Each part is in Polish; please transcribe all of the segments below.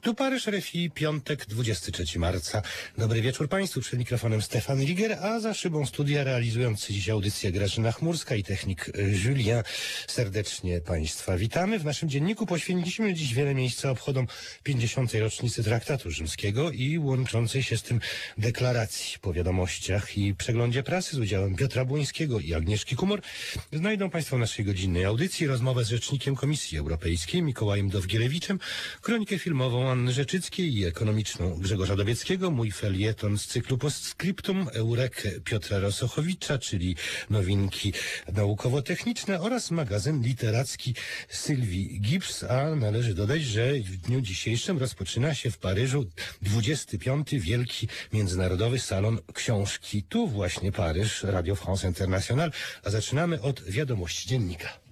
Tu Paryż, RFI, piątek, 23 marca. Dobry wieczór Państwu, przed mikrofonem Stefan Liger, a za szybą studia realizujący dziś audycję Grażyna Chmurska i technik Julien. Serdecznie Państwa witamy. W naszym dzienniku poświęciliśmy dziś wiele miejsca obchodom 50. rocznicy Traktatu Rzymskiego i łączącej się z tym deklaracji. Po wiadomościach i przeglądzie prasy z udziałem Piotra Błońskiego i Agnieszki Kumor znajdą Państwo w naszej godzinnej audycji rozmowę z rzecznikiem Komisji Europejskiej Mikołajem Dowgielewiczem, kronikę filmową Anny Rzeczyckiej i ekonomiczną Grzegorza Dobieckiego, mój felieton z cyklu Postscriptum, Eurekę Piotra Rosochowicza, czyli nowinki naukowo-techniczne oraz magazyn literacki Sylwii Gibbs, a należy dodać, że w dniu dzisiejszym rozpoczyna się w Paryżu 25. Wielki Międzynarodowy Salon Książki. Tu właśnie Paryż, Radio France International, a zaczynamy od wiadomości dziennika.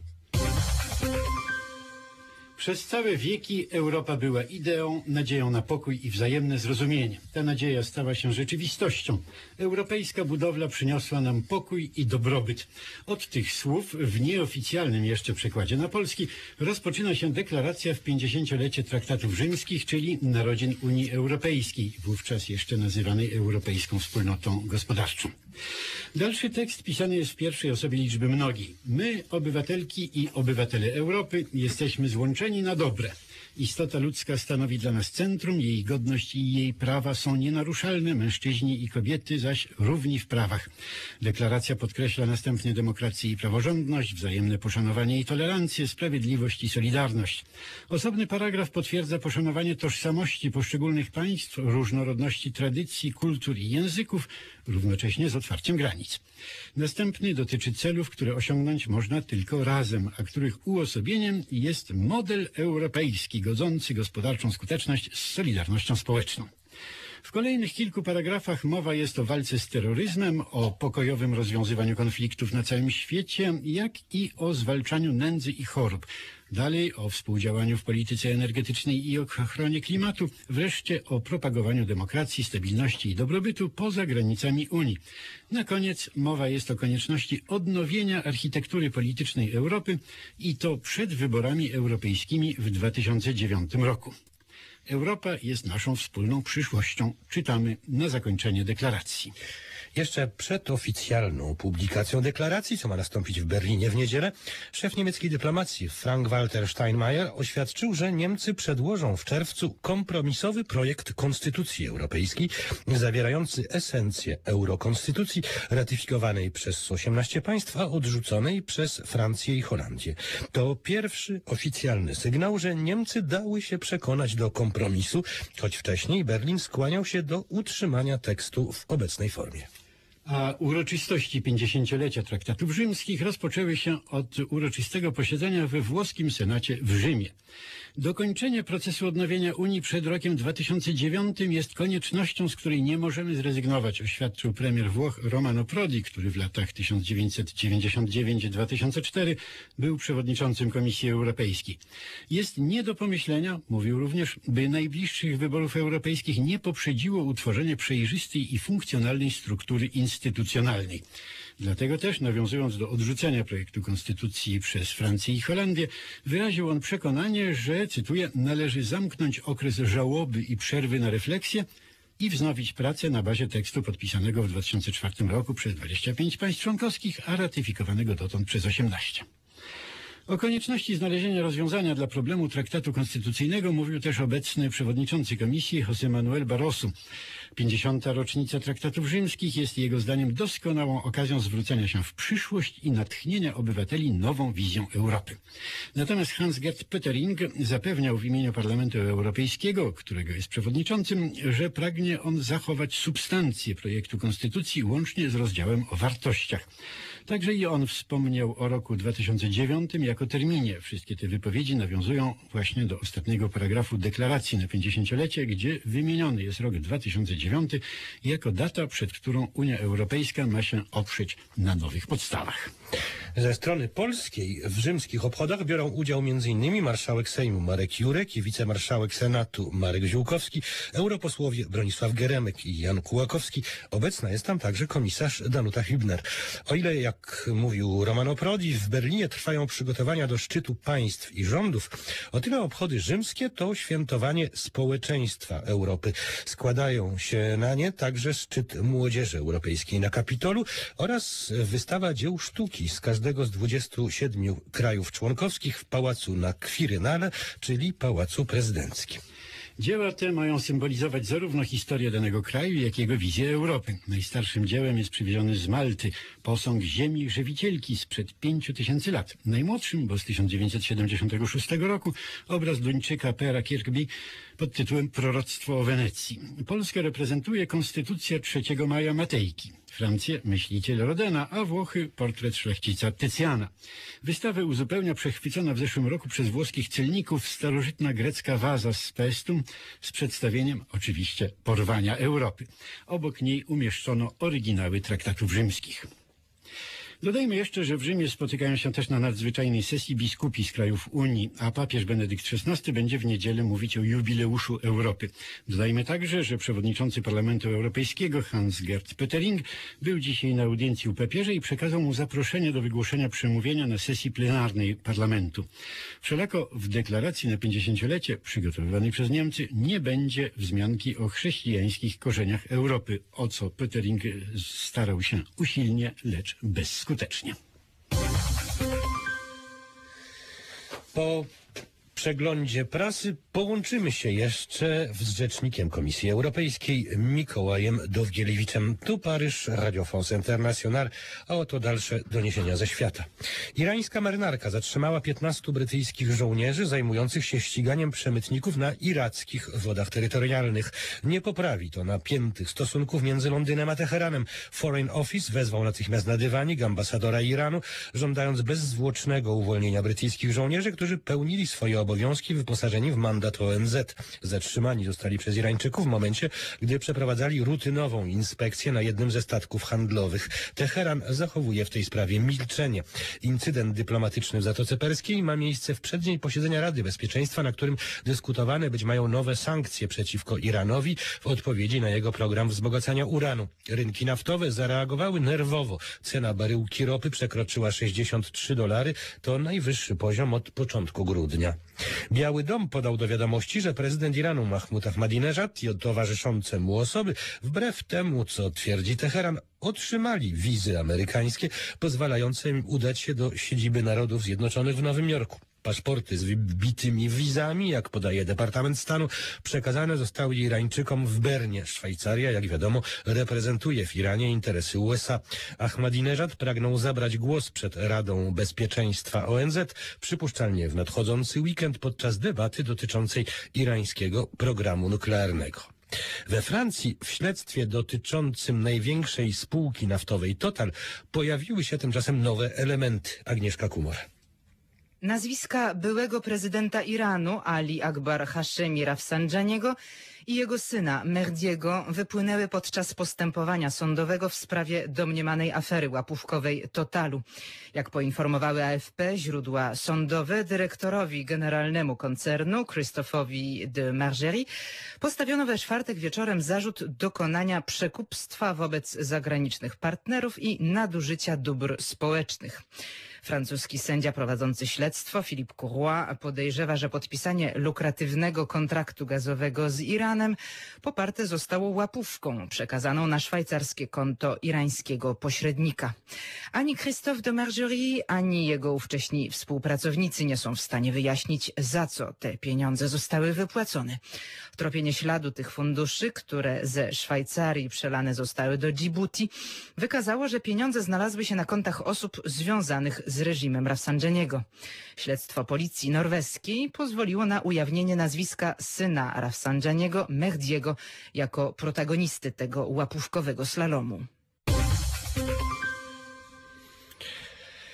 Przez całe wieki Europa była ideą, nadzieją na pokój i wzajemne zrozumienie. Ta nadzieja stała się rzeczywistością. Europejska budowla przyniosła nam pokój i dobrobyt. Od tych słów, w nieoficjalnym jeszcze przekładzie na polski, rozpoczyna się deklaracja w 50-lecie Traktatów Rzymskich, czyli narodzin Unii Europejskiej, wówczas jeszcze nazywanej Europejską Wspólnotą Gospodarczą. Dalszy tekst pisany jest w pierwszej osobie liczby mnogiej. My, obywatelki i obywatele Europy, jesteśmy złączeni na dobre. Istota ludzka stanowi dla nas centrum, jej godność i jej prawa są nienaruszalne, mężczyźni i kobiety zaś równi w prawach. Deklaracja podkreśla następnie demokrację i praworządność, wzajemne poszanowanie i tolerancję, sprawiedliwość i solidarność. Osobny paragraf potwierdza poszanowanie tożsamości poszczególnych państw, różnorodności tradycji, kultur i języków, równocześnie z otwarciem granic. Następny dotyczy celów, które osiągnąć można tylko razem, a których uosobieniem jest model europejski, godzący gospodarczą skuteczność z solidarnością społeczną. W kolejnych kilku paragrafach mowa jest o walce z terroryzmem, o pokojowym rozwiązywaniu konfliktów na całym świecie, jak i o zwalczaniu nędzy i chorób. Dalej o współdziałaniu w polityce energetycznej i ochronie klimatu, wreszcie o propagowaniu demokracji, stabilności i dobrobytu poza granicami Unii. Na koniec mowa jest o konieczności odnowienia architektury politycznej Europy i to przed wyborami europejskimi w 2009 roku. Europa jest naszą wspólną przyszłością. Czytamy na zakończenie deklaracji. Jeszcze przed oficjalną publikacją deklaracji, co ma nastąpić w Berlinie w niedzielę, szef niemieckiej dyplomacji Frank-Walter Steinmeier oświadczył, że Niemcy przedłożą w czerwcu kompromisowy projekt Konstytucji Europejskiej, zawierający esencję eurokonstytucji ratyfikowanej przez 18 państw, a odrzuconej przez Francję i Holandię. To pierwszy oficjalny sygnał, że Niemcy dały się przekonać do kompromisu, choć wcześniej Berlin skłaniał się do utrzymania tekstu w obecnej formie. A uroczystości 50-lecia Traktatów Rzymskich rozpoczęły się od uroczystego posiedzenia we włoskim Senacie w Rzymie. Dokończenie procesu odnowienia Unii przed rokiem 2009 jest koniecznością, z której nie możemy zrezygnować, oświadczył premier Włoch Romano Prodi, który w latach 1999-2004 był przewodniczącym Komisji Europejskiej. Jest nie do pomyślenia, mówił również, by najbliższych wyborów europejskich nie poprzedziło utworzenie przejrzystej i funkcjonalnej struktury instytucjonalnej. Dlatego też, nawiązując do odrzucenia projektu konstytucji przez Francję i Holandię, wyraził on przekonanie, że, cytuję, należy zamknąć okres żałoby i przerwy na refleksję i wznowić pracę na bazie tekstu podpisanego w 2004 roku przez 25 państw członkowskich, a ratyfikowanego dotąd przez 18. O konieczności znalezienia rozwiązania dla problemu traktatu konstytucyjnego mówił też obecny przewodniczący Komisji José Manuel Barroso. 50. rocznica Traktatów Rzymskich jest jego zdaniem doskonałą okazją zwrócenia się w przyszłość i natchnienia obywateli nową wizją Europy. Natomiast Hans-Gert Pöttering zapewniał w imieniu Parlamentu Europejskiego, którego jest przewodniczącym, że pragnie on zachować substancję projektu konstytucji łącznie z rozdziałem o wartościach. Także i on wspomniał o roku 2009 jako terminie. Wszystkie te wypowiedzi nawiązują właśnie do ostatniego paragrafu deklaracji na 50-lecie, gdzie wymieniony jest rok 2009 2009 jako data, przed którą Unia Europejska ma się oprzeć na nowych podstawach. Ze strony polskiej w rzymskich obchodach biorą udział m.in. marszałek Sejmu Marek Jurek i wicemarszałek Senatu Marek Ziółkowski, europosłowie Bronisław Geremek i Jan Kułakowski. Obecna jest tam także komisarz Danuta Hübner. O ile, jak mówił Romano Prodi, w Berlinie trwają przygotowania do szczytu państw i rządów, o tyle obchody rzymskie to świętowanie społeczeństwa Europy. Składają się na nie także szczyt młodzieży europejskiej na Kapitolu oraz wystawa dzieł sztuki z każdego z 27 krajów członkowskich w pałacu na Kwirynale, czyli Pałacu Prezydenckim. Dzieła te mają symbolizować zarówno historię danego kraju, jak i jego wizję Europy. Najstarszym dziełem jest przywieziony z Malty posąg Ziemi Żywicielki sprzed 5000 lat. Najmłodszym, bo z 1976 roku, obraz Duńczyka Pera Kirkby pod tytułem Proroctwo o Wenecji. Polskę reprezentuje konstytucja 3 maja Matejki. Francję myśliciel Rodena, a Włochy portret szlachcica Tycjana. Wystawę uzupełnia przechwycona w zeszłym roku przez włoskich celników starożytna grecka waza z Paestum z przedstawieniem oczywiście porwania Europy. Obok niej umieszczono oryginały traktatów rzymskich. Dodajmy jeszcze, że w Rzymie spotykają się też na nadzwyczajnej sesji biskupi z krajów Unii, a papież Benedykt XVI będzie w niedzielę mówić o jubileuszu Europy. Dodajmy także, że przewodniczący Parlamentu Europejskiego Hans-Gert Pöttering był dzisiaj na audiencji u papieża i przekazał mu zaproszenie do wygłoszenia przemówienia na sesji plenarnej Parlamentu. Wszelako w deklaracji na 50-lecie przygotowywanej przez Niemcy nie będzie wzmianki o chrześcijańskich korzeniach Europy, o co Pöttering starał się usilnie, lecz bezskutecznie. Po przeglądzie prasy połączymy się jeszcze z rzecznikiem Komisji Europejskiej Mikołajem Dowgielewiczem. Tu Paryż, Radio France International, a oto dalsze doniesienia ze świata. Irańska marynarka zatrzymała 15 brytyjskich żołnierzy zajmujących się ściganiem przemytników na irackich wodach terytorialnych. Nie poprawi to napiętych stosunków między Londynem a Teheranem. Foreign Office wezwał natychmiast na dywanik ambasadora Iranu, żądając bezzwłocznego uwolnienia brytyjskich żołnierzy, którzy pełnili swoje obowiązki wyposażeni w mandat ONZ. Zatrzymani zostali przez Irańczyków w momencie, gdy przeprowadzali rutynową inspekcję na jednym ze statków handlowych. Teheran zachowuje w tej sprawie milczenie. Incydent dyplomatyczny w Zatoce Perskiej ma miejsce w przeddzień posiedzenia Rady Bezpieczeństwa, na którym dyskutowane być mają nowe sankcje przeciwko Iranowi w odpowiedzi na jego program wzbogacania uranu. Rynki naftowe zareagowały nerwowo. Cena baryłki ropy przekroczyła $63. To najwyższy poziom od początku grudnia. Biały Dom podał do wiadomości, że prezydent Iranu Mahmud Ahmadinejad i towarzyszące mu osoby, wbrew temu, co twierdzi Teheran, otrzymali wizy amerykańskie pozwalające im udać się do siedziby Narodów Zjednoczonych w Nowym Jorku. Paszporty z wbitymi wizami, jak podaje Departament Stanu, przekazane zostały Irańczykom w Bernie. Szwajcaria, jak wiadomo, reprezentuje w Iranie interesy USA. Ahmadinejad pragnął zabrać głos przed Radą Bezpieczeństwa ONZ, przypuszczalnie w nadchodzący weekend podczas debaty dotyczącej irańskiego programu nuklearnego. We Francji w śledztwie dotyczącym największej spółki naftowej Total pojawiły się tymczasem nowe elementy. Agnieszka Kumor. Nazwiska byłego prezydenta Iranu Ali Akbar Hashemi Rafsanjaniego i jego syna Mehdiego wypłynęły podczas postępowania sądowego w sprawie domniemanej afery łapówkowej Totalu. Jak poinformowały AFP źródła sądowe, dyrektorowi generalnemu koncernu Christophe'owi de Margerie postawiono we czwartek wieczorem zarzut dokonania przekupstwa wobec zagranicznych partnerów i nadużycia dóbr społecznych. Francuski sędzia prowadzący śledztwo, Philippe Courroy, podejrzewa, że podpisanie lukratywnego kontraktu gazowego z Iranem poparte zostało łapówką przekazaną na szwajcarskie konto irańskiego pośrednika. Ani Christophe de Margerie, ani jego ówcześni współpracownicy nie są w stanie wyjaśnić, za co te pieniądze zostały wypłacone. Tropienie śladu tych funduszy, które ze Szwajcarii przelane zostały do Dżibuti, wykazało, że pieniądze znalazły się na kontach osób związanych z reżimem Rafsanjaniego. Śledztwo policji norweskiej pozwoliło na ujawnienie nazwiska syna Rafsanjaniego, Mehdiego, jako protagonisty tego łapówkowego slalomu.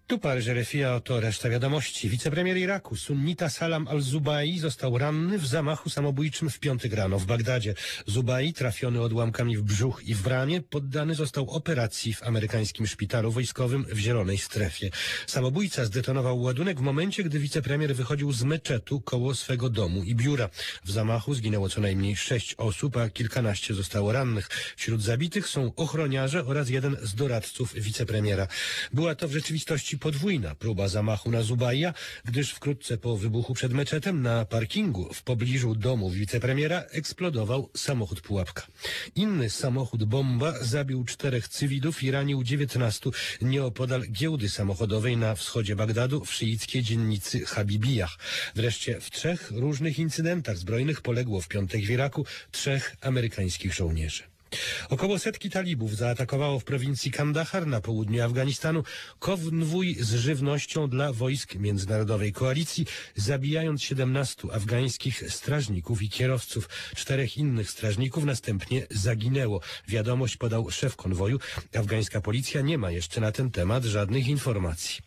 Tu Paryż, RFI, a oto reszta wiadomości. Wicepremier Iraku, sunnita Salam al-Zubai, został ranny w zamachu samobójczym w piątek rano w Bagdadzie. Zubai, trafiony odłamkami w brzuch i w ramię, poddany został operacji w amerykańskim szpitalu wojskowym w Zielonej Strefie. Samobójca zdetonował ładunek w momencie, gdy wicepremier wychodził z meczetu koło swego domu i biura. W zamachu zginęło co najmniej 6 osób, a kilkanaście zostało rannych. Wśród zabitych są ochroniarze oraz jeden z doradców wicepremiera. Była to w rzeczywistości podwójna próba zamachu na Zubaija, gdyż wkrótce po wybuchu przed meczetem na parkingu w pobliżu domu wicepremiera eksplodował samochód pułapka. Inny samochód bomba zabił 4 cywilów i ranił 19 nieopodal giełdy samochodowej na wschodzie Bagdadu w szyickiej dzielnicy Habibijah. Wreszcie w 3 różnych incydentach zbrojnych poległo w piątek w Iraku 3 amerykańskich żołnierzy. Około 100 talibów zaatakowało w prowincji Kandahar na południu Afganistanu konwój z żywnością dla wojsk międzynarodowej koalicji, zabijając 17 afgańskich strażników i kierowców. 4 innych strażników następnie zaginęło. Wiadomość podał szef konwoju. Afgańska policja nie ma jeszcze na ten temat żadnych informacji.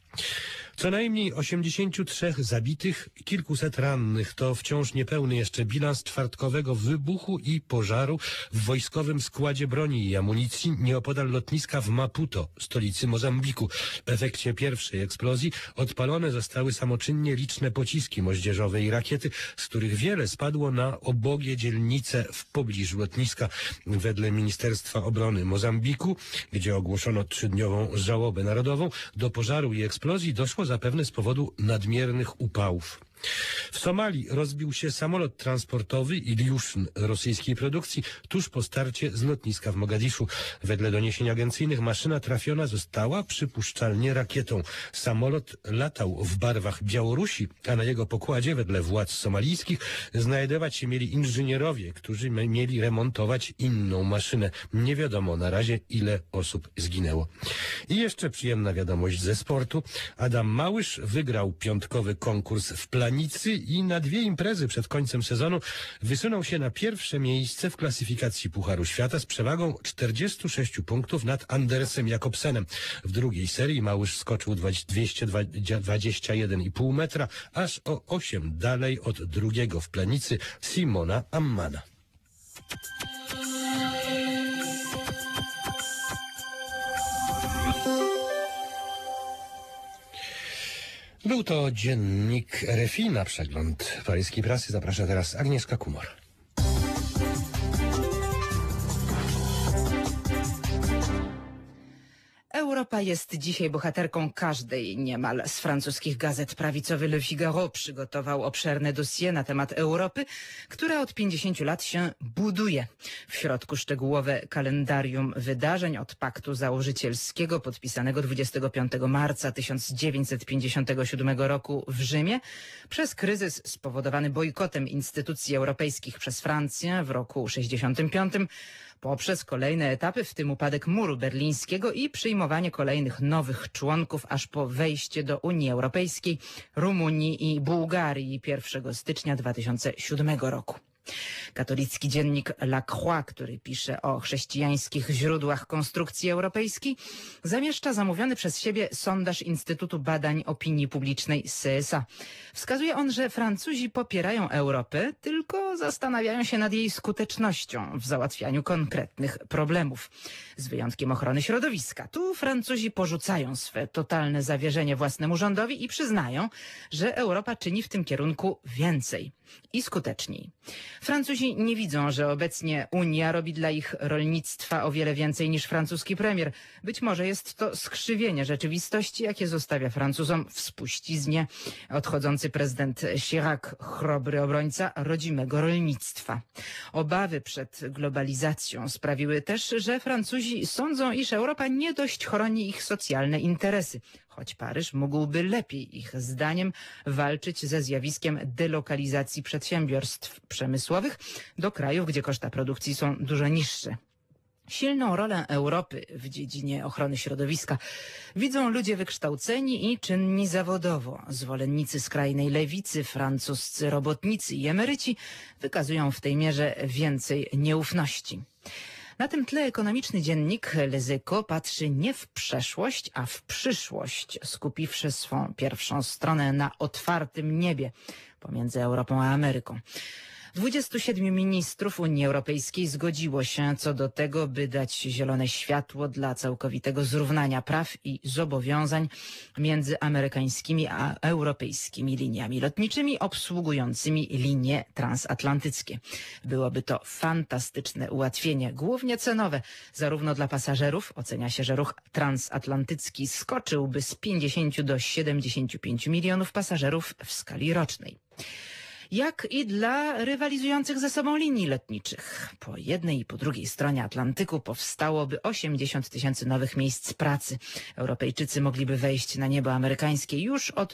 Co najmniej 83 zabitych, kilkuset rannych to wciąż niepełny jeszcze bilans czwartkowego wybuchu i pożaru w wojskowym składzie broni i amunicji nieopodal lotniska w Maputo, stolicy Mozambiku. W efekcie pierwszej eksplozji odpalone zostały samoczynnie liczne pociski moździerzowe i rakiety, z których wiele spadło na obogie dzielnice w pobliżu lotniska. Wedle Ministerstwa Obrony Mozambiku, gdzie ogłoszono 3-dniową żałobę narodową, do pożaru i eksplozji doszło zapewne z powodu nadmiernych upałów. W Somalii rozbił się samolot transportowy Ilyushin rosyjskiej produkcji tuż po starcie z lotniska w Mogadiszu. Wedle doniesień agencyjnych maszyna trafiona została przypuszczalnie rakietą. Samolot latał w barwach Białorusi, a na jego pokładzie wedle władz somalijskich znajdować się mieli inżynierowie, którzy mieli remontować inną maszynę. Nie wiadomo na razie, ile osób zginęło. I jeszcze przyjemna wiadomość ze sportu. Adam Małysz wygrał piątkowy konkurs w Planicy i na 2 imprezy przed końcem sezonu wysunął się na pierwsze miejsce w klasyfikacji Pucharu Świata z przewagą 46 punktów nad Andersem Jakobsenem. W drugiej serii Małysz skoczył 221,5 metra, aż o 8 dalej od drugiego w Planicy Simona Ammana. Był to dziennik RFI. Na przegląd paryskiej prasy zaprasza teraz Agnieszka Kumor. Europa jest dzisiaj bohaterką każdej niemal z francuskich gazet. Prawicowy Le Figaro przygotował obszerne dossier na temat Europy, która od 50 lat się buduje. W środku szczegółowe kalendarium wydarzeń od paktu założycielskiego podpisanego 25 marca 1957 roku w Rzymie, przez kryzys spowodowany bojkotem instytucji europejskich przez Francję w roku 65, poprzez kolejne etapy, w tym upadek muru berlińskiego i przyjmowanie kolejnych nowych członków, aż po wejście do Unii Europejskiej Rumunii i Bułgarii 1 stycznia 2007 roku. Katolicki dziennik La Croix, który pisze o chrześcijańskich źródłach konstrukcji europejskiej, zamieszcza zamówiony przez siebie sondaż Instytutu Badań Opinii Publicznej CSA. Wskazuje on, że Francuzi popierają Europę, tylko zastanawiają się nad jej skutecznością w załatwianiu konkretnych problemów. Z wyjątkiem ochrony środowiska. Tu Francuzi porzucają swe totalne zawierzenie własnemu rządowi i przyznają, że Europa czyni w tym kierunku więcej i skuteczniej. Francuzi nie widzą, że obecnie Unia robi dla ich rolnictwa o wiele więcej niż francuski premier. Być może jest to skrzywienie rzeczywistości, jakie zostawia Francuzom w spuściznie odchodzący prezydent Chirac, chrobry obrońca rodzimego rolnictwa. Obawy przed globalizacją sprawiły też, że Francuzi sądzą, iż Europa nie dość chroni ich socjalne interesy, choć Paryż mógłby lepiej, ich zdaniem, walczyć ze zjawiskiem delokalizacji przedsiębiorstw przemysłowych do krajów, gdzie koszta produkcji są dużo niższe. Silną rolę Europy w dziedzinie ochrony środowiska widzą ludzie wykształceni i czynni zawodowo. Zwolennicy skrajnej lewicy, francuscy robotnicy i emeryci wykazują w tej mierze więcej nieufności. Na tym tle ekonomiczny dziennik Les Echos patrzy nie w przeszłość, a w przyszłość, skupiwszy swą pierwszą stronę na otwartym niebie pomiędzy Europą a Ameryką. 27 ministrów Unii Europejskiej zgodziło się co do tego, by dać zielone światło dla całkowitego zrównania praw i zobowiązań między amerykańskimi a europejskimi liniami lotniczymi obsługującymi linie transatlantyckie. Byłoby to fantastyczne ułatwienie, głównie cenowe, zarówno dla pasażerów. Ocenia się, że ruch transatlantycki skoczyłby z 50 do 75 milionów pasażerów w skali rocznej. Jak i dla rywalizujących ze sobą linii lotniczych. Po jednej i po drugiej stronie Atlantyku powstałoby 80 000 nowych miejsc pracy. Europejczycy mogliby wejść na niebo amerykańskie już od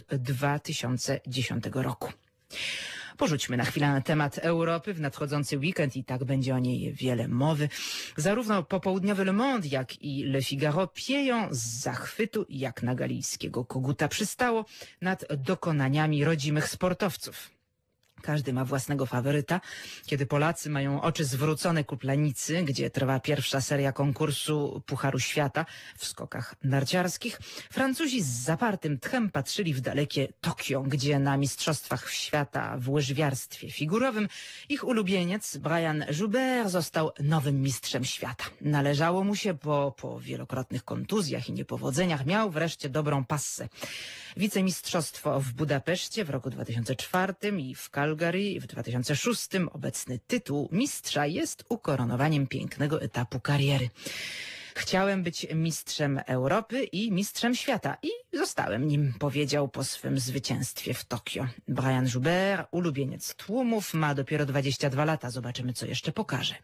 2010 roku. Porzućmy na chwilę temat Europy w nadchodzący weekend i tak będzie o niej wiele mowy. Zarówno popołudniowy Le Monde, jak i Le Figaro pieją z zachwytu, jak na galijskiego koguta przystało, nad dokonaniami rodzimych sportowców. Każdy ma własnego faworyta. Kiedy Polacy mają oczy zwrócone ku Planicy, gdzie trwa pierwsza seria konkursu Pucharu Świata w skokach narciarskich, Francuzi z zapartym tchem patrzyli w dalekie Tokio, gdzie na mistrzostwach świata w łyżwiarstwie figurowym ich ulubieniec Brian Joubert został nowym mistrzem świata. Należało mu się, bo po wielokrotnych kontuzjach i niepowodzeniach miał wreszcie dobrą passę. Wicemistrzostwo w Budapeszcie w roku 2004 i w Calgary w 2006. Obecny tytuł mistrza jest ukoronowaniem pięknego etapu kariery. Chciałem być mistrzem Europy i mistrzem świata i zostałem nim, powiedział po swym zwycięstwie w Tokio. Brian Joubert, ulubieniec tłumów, ma dopiero 22 lata. Zobaczymy, co jeszcze pokaże.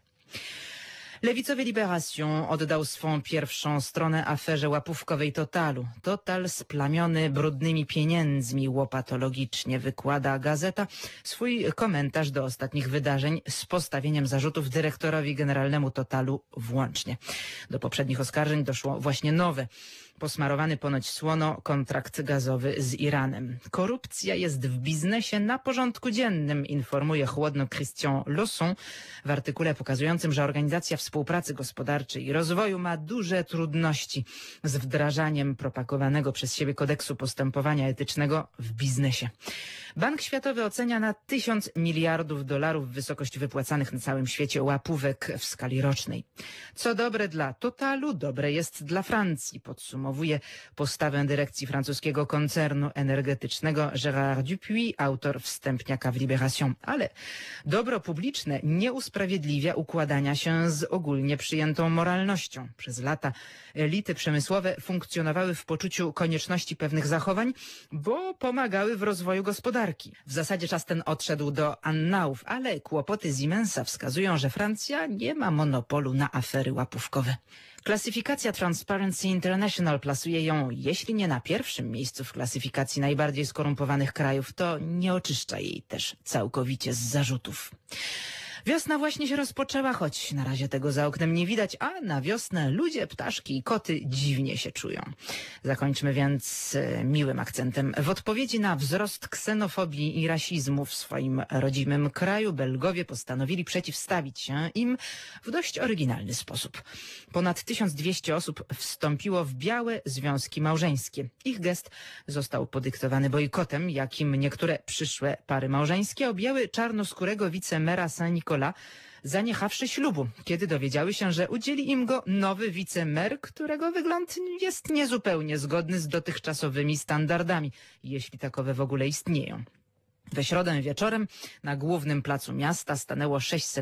Lewicowy Libération oddał swą pierwszą stronę aferze łapówkowej Totalu. Total splamiony brudnymi pieniędzmi, łopatologicznie wykłada gazeta swój komentarz do ostatnich wydarzeń z postawieniem zarzutów dyrektorowi generalnemu Totalu włącznie. Do poprzednich oskarżeń doszło właśnie nowe. Posmarowany ponoć słono kontrakt gazowy z Iranem. Korupcja jest w biznesie na porządku dziennym, informuje chłodno Christian Lawson w artykule pokazującym, że Organizacja Współpracy Gospodarczej i Rozwoju ma duże trudności z wdrażaniem propagowanego przez siebie kodeksu postępowania etycznego w biznesie. Bank Światowy ocenia na $1000 miliardów wysokość wypłacanych na całym świecie łapówek w skali rocznej. Co dobre dla Totalu, dobre jest dla Francji, podsumowuje postawę dyrekcji francuskiego koncernu energetycznego Gérard Dupuy, autor wstępniaka w Libération. Ale dobro publiczne nie usprawiedliwia układania się z ogólnie przyjętą moralnością. Przez lata elity przemysłowe funkcjonowały w poczuciu konieczności pewnych zachowań, bo pomagały w rozwoju gospodarki. W zasadzie czas ten odszedł do annałów, ale kłopoty Siemensa wskazują, że Francja nie ma monopolu na afery łapówkowe. Klasyfikacja Transparency International plasuje ją, jeśli nie na pierwszym miejscu w klasyfikacji najbardziej skorumpowanych krajów, to nie oczyszcza jej też całkowicie z zarzutów. Wiosna właśnie się rozpoczęła, choć na razie tego za oknem nie widać, a na wiosnę ludzie, ptaszki i koty dziwnie się czują. Zakończmy więc miłym akcentem. W odpowiedzi na wzrost ksenofobii i rasizmu w swoim rodzimym kraju Belgowie postanowili przeciwstawić się im w dość oryginalny sposób. Ponad 1200 osób wstąpiło w białe związki małżeńskie. Ich gest został podyktowany bojkotem, jakim niektóre przyszłe pary małżeńskie objęły czarnoskórego wicemera Saint-Nicolas, zaniechawszy ślubu, kiedy dowiedziały się, że udzieli im go nowy wicemer, którego wygląd jest niezupełnie zgodny z dotychczasowymi standardami, jeśli takowe w ogóle istnieją. We środę wieczorem na głównym placu miasta stanęło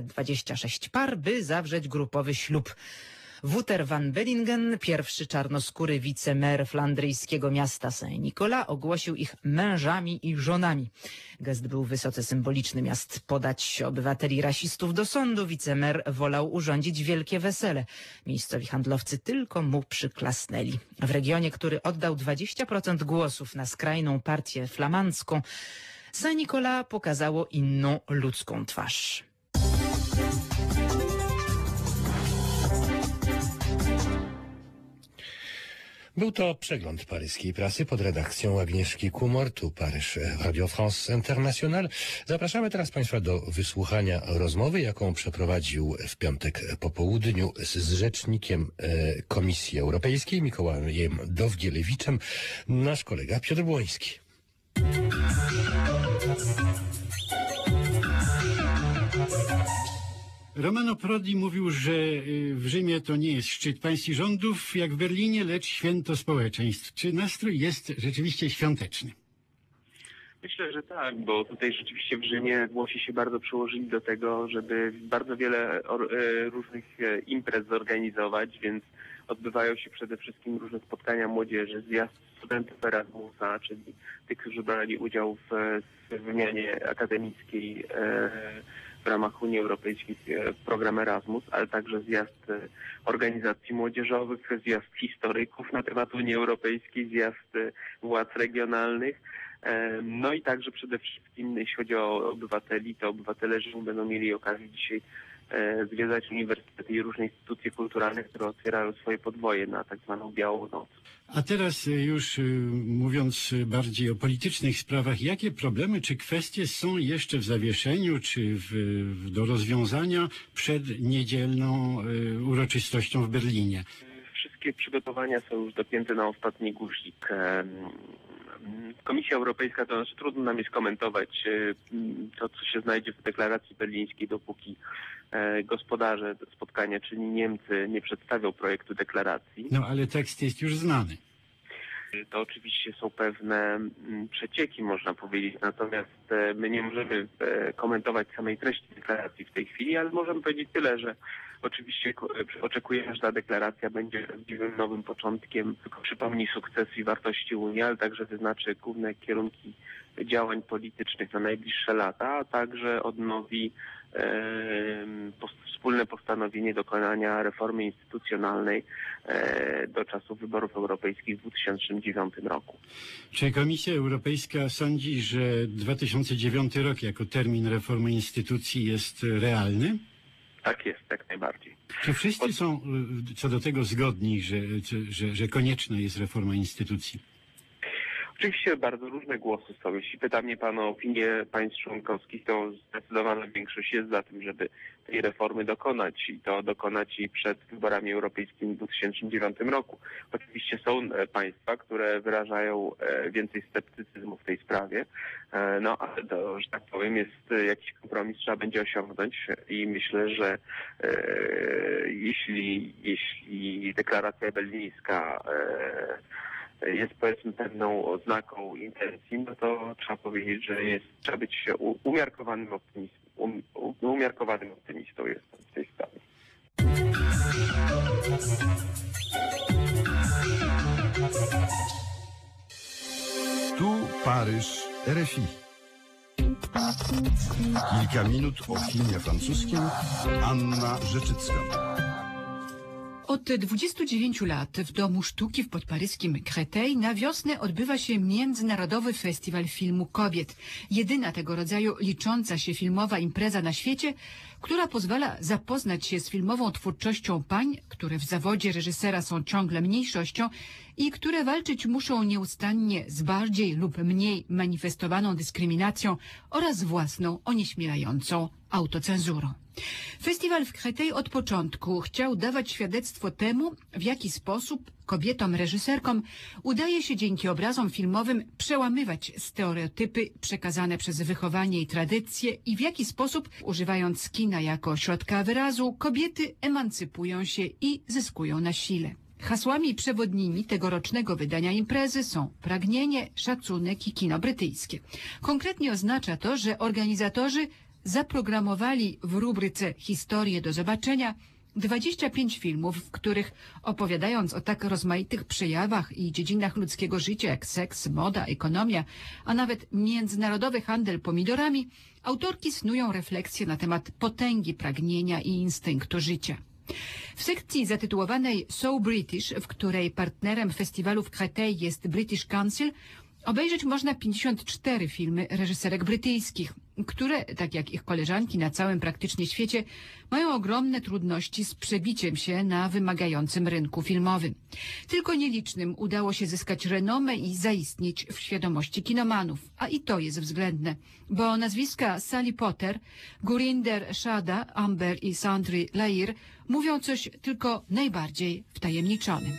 626 par, by zawrzeć grupowy ślub. Wouter van Bellingen, pierwszy czarnoskóry wicemer flandryjskiego miasta Saint-Nicolas, ogłosił ich mężami i żonami. Gest był wysoce symboliczny. Miast podać obywateli rasistów do sądu, wicemer wolał urządzić wielkie wesele. Miejscowi handlowcy tylko mu przyklasnęli. W regionie, który oddał 20% głosów na skrajną partię flamandzką, Saint-Nicolas pokazało inną ludzką twarz. Był to przegląd paryskiej prasy pod redakcją Agnieszki Kumor, tu Paryż Radio France International. Zapraszamy teraz Państwa do wysłuchania rozmowy, jaką przeprowadził w piątek po południu z rzecznikiem Komisji Europejskiej Mikołajem Dowgielewiczem nasz kolega Piotr Błoński. Romano Prodi mówił, że w Rzymie to nie jest szczyt państw i rządów jak w Berlinie, lecz święto społeczeństw. Czy nastrój jest rzeczywiście świąteczny? Myślę, że tak, bo tutaj rzeczywiście w Rzymie Włosi się bardzo przyłożyli do tego, żeby bardzo wiele różnych imprez zorganizować, więc odbywają się przede wszystkim różne spotkania młodzieży, zjazd studentów Erasmusa, czyli tych, którzy brali udział w wymianie akademickiej w ramach Unii Europejskiej, program Erasmus, ale także zjazd organizacji młodzieżowych, zjazd historyków na temat Unii Europejskiej, zjazd władz regionalnych. No i także przede wszystkim, jeśli chodzi o obywateli, to obywatele Rzymu będą mieli okazję dzisiaj zwiedzać uniwersytety i różne instytucje kulturalne, które otwierają swoje podwoje na tak zwaną Białą Noc. A teraz już mówiąc bardziej o politycznych sprawach, jakie problemy czy kwestie są jeszcze w zawieszeniu czy do rozwiązania przed niedzielną uroczystością w Berlinie? Wszystkie przygotowania są już dopięte na ostatni guzik. Komisja Europejska, to znaczy trudno nam jest komentować to, co się znajdzie w deklaracji berlińskiej, dopóki gospodarze spotkania, czyli Niemcy, nie przedstawią projektu deklaracji. No ale tekst jest już znany. To oczywiście są pewne przecieki, można powiedzieć, natomiast my nie możemy komentować samej treści deklaracji w tej chwili, ale możemy powiedzieć tyle, że oczywiście oczekujemy, że ta deklaracja będzie prawdziwym nowym początkiem, tylko przypomni sukcesy i wartości Unii, ale także wyznaczy główne kierunki działań politycznych na najbliższe lata, a także odnowi wspólne postanowienie dokonania reformy instytucjonalnej do czasów wyborów europejskich w 2009 roku. Czy Komisja Europejska sądzi, że 2009 rok jako termin reformy instytucji jest realny? Tak jest, jak najbardziej. Czy wszyscy są co do tego zgodni, że konieczna jest reforma instytucji? Oczywiście bardzo różne głosy są. Jeśli pyta mnie pan o opinię państw członkowskich, to zdecydowana większość jest za tym, żeby tej reformy dokonać i to dokonać i przed wyborami europejskimi w 2009 roku. Oczywiście są państwa, które wyrażają więcej sceptycyzmu w tej sprawie, no ale to, że tak powiem, jest jakiś kompromis, trzeba będzie osiągnąć i myślę, że jeśli deklaracja berlińska jest powiedzmy pewną oznaką intencji, no to trzeba powiedzieć, że trzeba być umiarkowanym optymistą jestem w tej sprawie. Tu Paryż, RFI. Kilka minut o filmie francuskim. Anna Rzeczycka. Od 29 lat w Domu Sztuki w podparyskim Créteil na wiosnę odbywa się Międzynarodowy Festiwal Filmu Kobiet. Jedyna tego rodzaju licząca się filmowa impreza na świecie, która pozwala zapoznać się z filmową twórczością pań, które w zawodzie reżysera są ciągle mniejszością i które walczyć muszą nieustannie z bardziej lub mniej manifestowaną dyskryminacją oraz własną onieśmielającą autocenzurą. Festiwal w Créteil od początku chciał dawać świadectwo temu, w jaki sposób kobietom reżyserkom udaje się dzięki obrazom filmowym przełamywać stereotypy przekazane przez wychowanie i tradycje i w jaki sposób, używając kina jako środka wyrazu, kobiety emancypują się i zyskują na sile. Hasłami przewodnimi tegorocznego wydania imprezy są pragnienie, szacunek i kino brytyjskie. Konkretnie oznacza to, że organizatorzy zaprogramowali w rubryce Historie do zobaczenia 25 filmów, w których opowiadając o tak rozmaitych przejawach i dziedzinach ludzkiego życia jak seks, moda, ekonomia, a nawet międzynarodowy handel pomidorami, autorki snują refleksje na temat potęgi pragnienia i instynktu życia. W sekcji zatytułowanej So British, w której partnerem festiwalu w Créteil jest British Council, obejrzeć można 54 filmy reżyserek brytyjskich. które, tak jak ich koleżanki na całym praktycznie świecie, mają ogromne trudności z przebiciem się na wymagającym rynku filmowym. Tylko nielicznym udało się zyskać renomę i zaistnieć w świadomości kinomanów, a i to jest względne, bo nazwiska Sally Potter, Gurinder Shada, Amber i Sandry Lair mówią coś tylko najbardziej wtajemniczonym.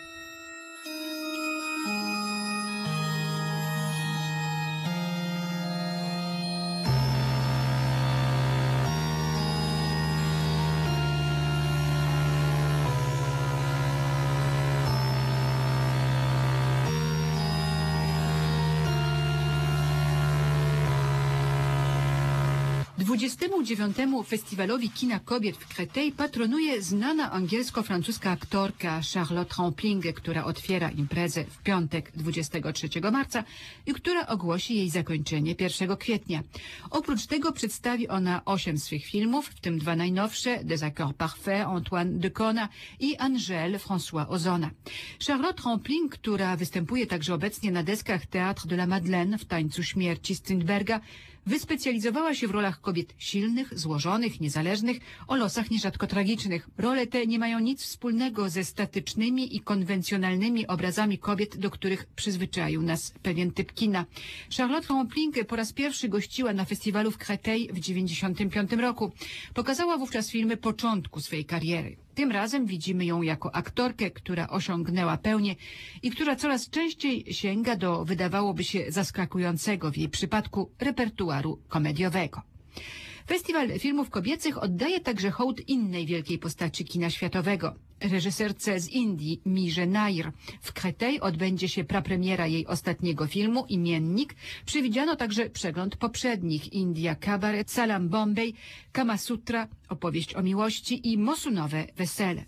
XXIX Festiwalowi Kina Kobiet w Créteil patronuje znana angielsko-francuska aktorka Charlotte Rampling, która otwiera imprezę w piątek 23 marca i która ogłosi jej zakończenie 1 kwietnia. Oprócz tego przedstawi ona 8 swych filmów, w tym 2 najnowsze, Des Accords Parfaits Antoine Decaune i Angèle François Ozona. Charlotte Rampling, która występuje także obecnie na deskach Théâtre de la Madeleine w Tańcu Śmierci Strindberga, wyspecjalizowała się w rolach kobiet silnych, złożonych, niezależnych, o losach nierzadko tragicznych. Role te nie mają nic wspólnego ze statycznymi i konwencjonalnymi obrazami kobiet, do których przyzwyczaił nas pewien typ kina. Charlotte Rampling po raz pierwszy gościła na festiwalu w Créteil w 1995 roku. Pokazała wówczas filmy początku swej kariery. Tym razem widzimy ją jako aktorkę, która osiągnęła pełnię i która coraz częściej sięga do, wydawałoby się, zaskakującego w jej przypadku repertuaru komediowego. Festiwal Filmów Kobiecych oddaje także hołd innej wielkiej postaci kina światowego, reżyserce z Indii Mirze Nair. W Créteil odbędzie się prapremiera jej ostatniego filmu Imiennik. Przewidziano także przegląd poprzednich: India Cabaret, Salam Bombay, Kama Sutra, Opowieść o miłości i Mosunowe Wesele.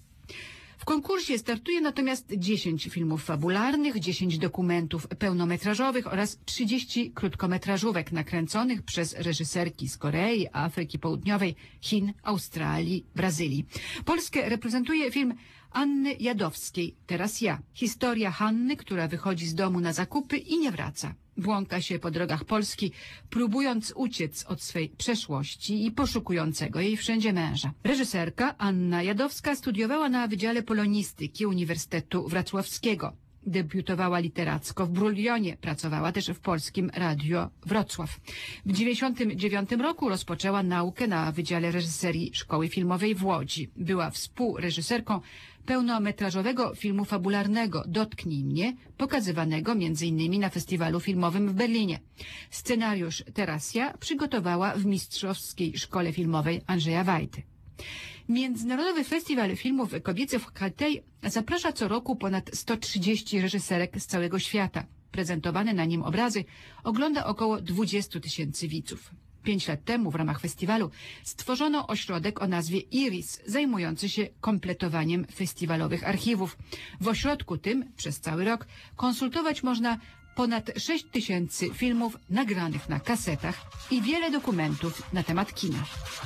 W konkursie startuje natomiast 10 filmów fabularnych, 10 dokumentów pełnometrażowych oraz 30 krótkometrażówek nakręconych przez reżyserki z Korei, Afryki Południowej, Chin, Australii, Brazylii. Polskę reprezentuje film Anny Jadowskiej, Teraz ja. Historia Hanny, która wychodzi z domu na zakupy i nie wraca. Błąka się po drogach Polski, próbując uciec od swej przeszłości i poszukującego jej wszędzie męża. Reżyserka Anna Jadowska studiowała na Wydziale Polonistyki Uniwersytetu Wrocławskiego. Debiutowała literacko w Brulionie, pracowała też w Polskim Radio Wrocław. W 1999 roku rozpoczęła naukę na Wydziale Reżyserii Szkoły Filmowej w Łodzi. Była współreżyserką pełnometrażowego filmu fabularnego Dotknij mnie, pokazywanego m.in. na festiwalu filmowym w Berlinie. Scenariusz Teraz ja przygotowała w Mistrzowskiej Szkole Filmowej Andrzeja Wajdy. Międzynarodowy Festiwal Filmów Kobiecych w Créteil zaprasza co roku ponad 130 reżyserek z całego świata. Prezentowane na nim obrazy ogląda około 20 000 widzów. 5 lat temu w ramach festiwalu stworzono ośrodek o nazwie Iris, zajmujący się kompletowaniem festiwalowych archiwów. W ośrodku tym przez cały rok konsultować można ponad 6 000 filmów nagranych na kasetach i wiele dokumentów na temat kina.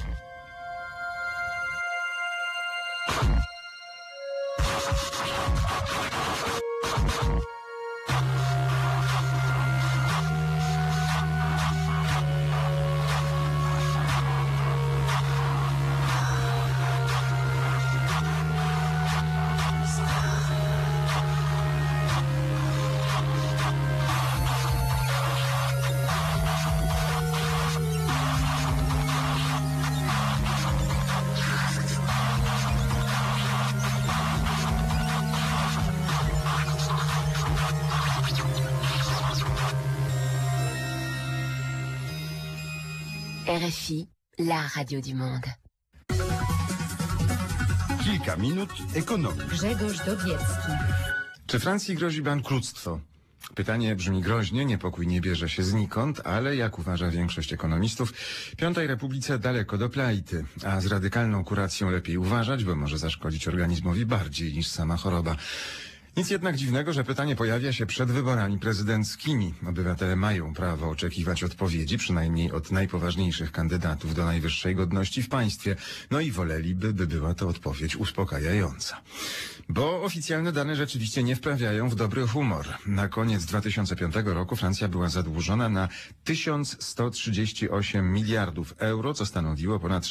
RFI, la radio du monde. Kilka minut ekonomii. Grzegorz Dobiecki. Czy Francji grozi bankructwo? Pytanie brzmi groźnie, niepokój nie bierze się znikąd, ale jak uważa większość ekonomistów, Piątej Republice daleko do plajty, a z radykalną kuracją lepiej uważać, bo może zaszkodzić organizmowi bardziej niż sama choroba. Nic jednak dziwnego, że pytanie pojawia się przed wyborami prezydenckimi. Obywatele mają prawo oczekiwać odpowiedzi, przynajmniej od najpoważniejszych kandydatów do najwyższej godności w państwie. No i woleliby, by była to odpowiedź uspokajająca. Bo oficjalne dane rzeczywiście nie wprawiają w dobry humor. Na koniec 2005 roku Francja była zadłużona na 1138 miliardów euro, co stanowiło ponad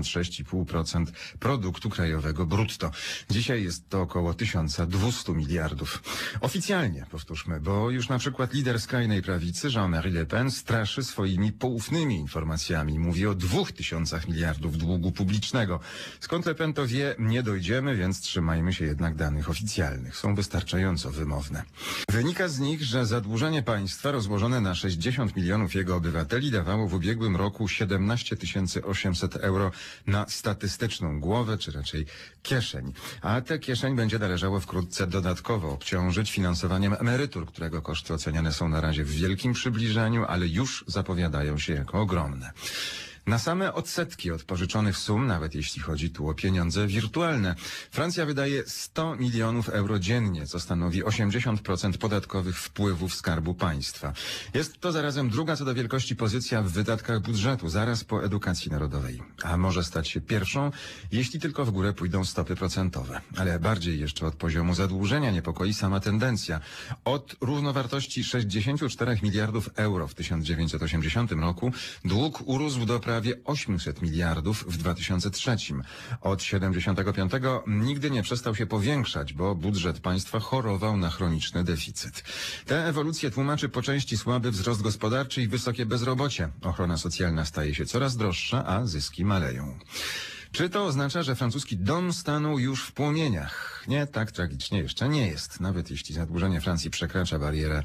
66,5% produktu krajowego brutto. Dzisiaj jest to około 1200 miliardów. Oficjalnie, powtórzmy, bo już na przykład lider skrajnej prawicy Jean-Marie Le Pen straszy swoimi poufnymi informacjami. Mówi o 2000 miliardów długu publicznego. Skąd Le Pen to wie, nie dojdziemy, więc trzymajmy się jednak danych oficjalnych. Są wystarczająco wymowne. Wynika z nich, że zadłużenie państwa rozłożone na 60 milionów jego obywateli dawało w ubiegłym roku 17 800 euro na statystyczną głowę, czy raczej kieszeń. A tę kieszeń będzie należało wkrótce dodatkowo obciążyć finansowaniem emerytur, którego koszty oceniane są na razie w wielkim przybliżeniu, ale już zapowiadają się jako ogromne. Na same odsetki od pożyczonych sum, nawet jeśli chodzi tu o pieniądze wirtualne, Francja wydaje 100 milionów euro dziennie, co stanowi 80% podatkowych wpływów Skarbu Państwa. Jest to zarazem druga co do wielkości pozycja w wydatkach budżetu, zaraz po edukacji narodowej. A może stać się pierwszą, jeśli tylko w górę pójdą stopy procentowe. Ale bardziej jeszcze od poziomu zadłużenia niepokoi sama tendencja. Od równowartości 64 miliardów euro w 1980 roku dług urósł do prawie 800 miliardów w 2003. Od 75 nigdy nie przestał się powiększać, bo budżet państwa chorował na chroniczny deficyt. Tę ewolucję tłumaczy po części słaby wzrost gospodarczy i wysokie bezrobocie. Ochrona socjalna staje się coraz droższa, a zyski maleją. Czy to oznacza, że francuski dom stanął już w płomieniach? Nie, tak tragicznie jeszcze nie jest. Nawet jeśli zadłużenie Francji przekracza barierę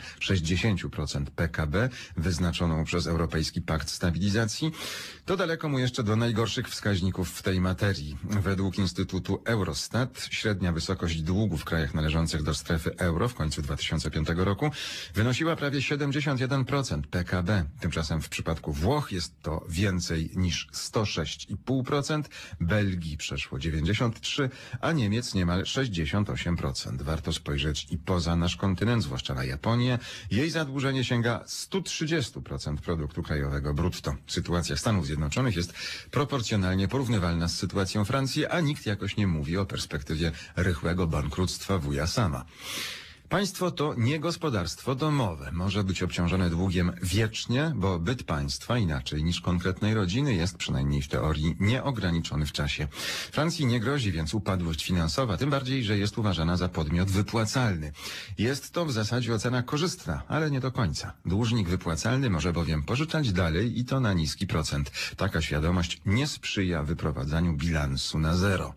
60% PKB wyznaczoną przez Europejski Pakt Stabilizacji, to daleko mu jeszcze do najgorszych wskaźników w tej materii. Według Instytutu Eurostat średnia wysokość długu w krajach należących do strefy euro w końcu 2005 roku wynosiła prawie 71% PKB. Tymczasem w przypadku Włoch jest to więcej niż 106,5%, Belgii przeszło 93%, a Niemiec niemal 68%. Warto spojrzeć i poza nasz kontynent, zwłaszcza na Japonię. Jej zadłużenie sięga 130% produktu krajowego brutto. Sytuacja Stanów Zjednoczonych jest proporcjonalnie porównywalna z sytuacją Francji, a nikt jakoś nie mówi o perspektywie rychłego bankructwa wuja Sama. Państwo to nie gospodarstwo domowe. Może być obciążone długiem wiecznie, bo byt państwa, inaczej niż konkretnej rodziny, jest przynajmniej w teorii nieograniczony w czasie. Francji nie grozi więc upadłość finansowa, tym bardziej, że jest uważana za podmiot wypłacalny. Jest to w zasadzie ocena korzystna, ale nie do końca. Dłużnik wypłacalny może bowiem pożyczać dalej i to na niski procent. Taka świadomość nie sprzyja wyprowadzaniu bilansu na zero.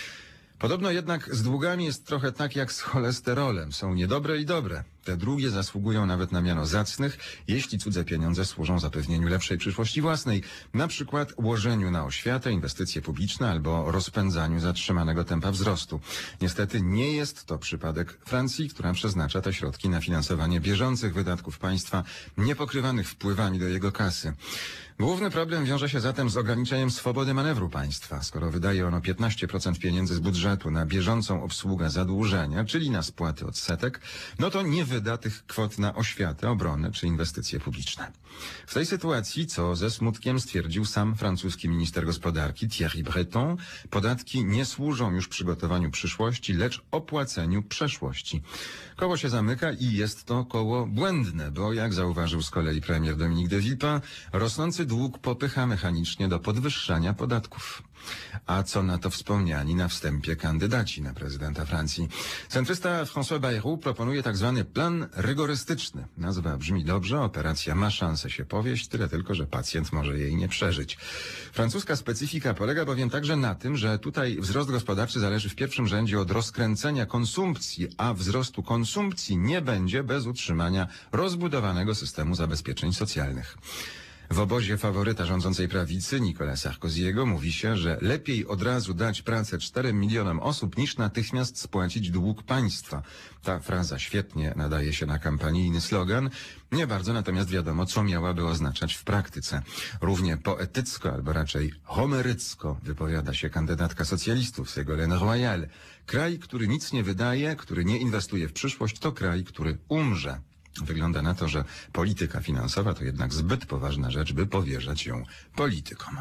Podobno jednak z długami jest trochę tak jak z cholesterolem. Są niedobre i dobre. Te drugie zasługują nawet na miano zacnych, jeśli cudze pieniądze służą zapewnieniu lepszej przyszłości własnej. Na przykład łożeniu na oświatę, inwestycje publiczne albo rozpędzaniu zatrzymanego tempa wzrostu. Niestety nie jest to przypadek Francji, która przeznacza te środki na finansowanie bieżących wydatków państwa, niepokrywanych wpływami do jego kasy. Główny problem wiąże się zatem z ograniczeniem swobody manewru państwa. Skoro wydaje ono 15% pieniędzy z budżetu na bieżącą obsługę zadłużenia, czyli na spłaty odsetek, no to nie wyda tych kwot na oświatę, obronę czy inwestycje publiczne. W tej sytuacji, co ze smutkiem stwierdził sam francuski minister gospodarki Thierry Breton, podatki nie służą już przygotowaniu przyszłości, lecz opłaceniu przeszłości. Koło się zamyka i jest to koło błędne, bo jak zauważył z kolei premier Dominique de Villepin, rosnący dług popycha mechanicznie do podwyższania podatków. A co na to wspomniani na wstępie kandydaci na prezydenta Francji? Centrysta François Bayrou proponuje tak zwany plan rygorystyczny. Nazwa brzmi dobrze, operacja ma szansę się powieść, tyle tylko, że pacjent może jej nie przeżyć. Francuska specyfika polega bowiem także na tym, że tutaj wzrost gospodarczy zależy w pierwszym rzędzie od rozkręcenia konsumpcji, a wzrostu konsumpcji nie będzie bez utrzymania rozbudowanego systemu zabezpieczeń socjalnych. W obozie faworyta rządzącej prawicy, Nicolas Sarkozy'ego, mówi się, że lepiej od razu dać pracę 4 milionom osób, niż natychmiast spłacić dług państwa. Ta fraza świetnie nadaje się na kampanijny slogan. Nie bardzo natomiast wiadomo, co miałaby oznaczać w praktyce. Równie poetycko, albo raczej homerycko wypowiada się kandydatka socjalistów, Ségolène Royal. Kraj, który nic nie wydaje, który nie inwestuje w przyszłość, to kraj, który umrze. Wygląda na to, że polityka finansowa to jednak zbyt poważna rzecz, by powierzać ją politykom.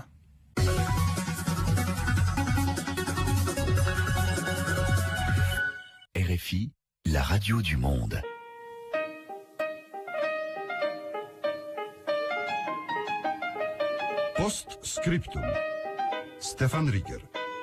RFI, la radio du monde. Postscriptum. Stefan Rieger.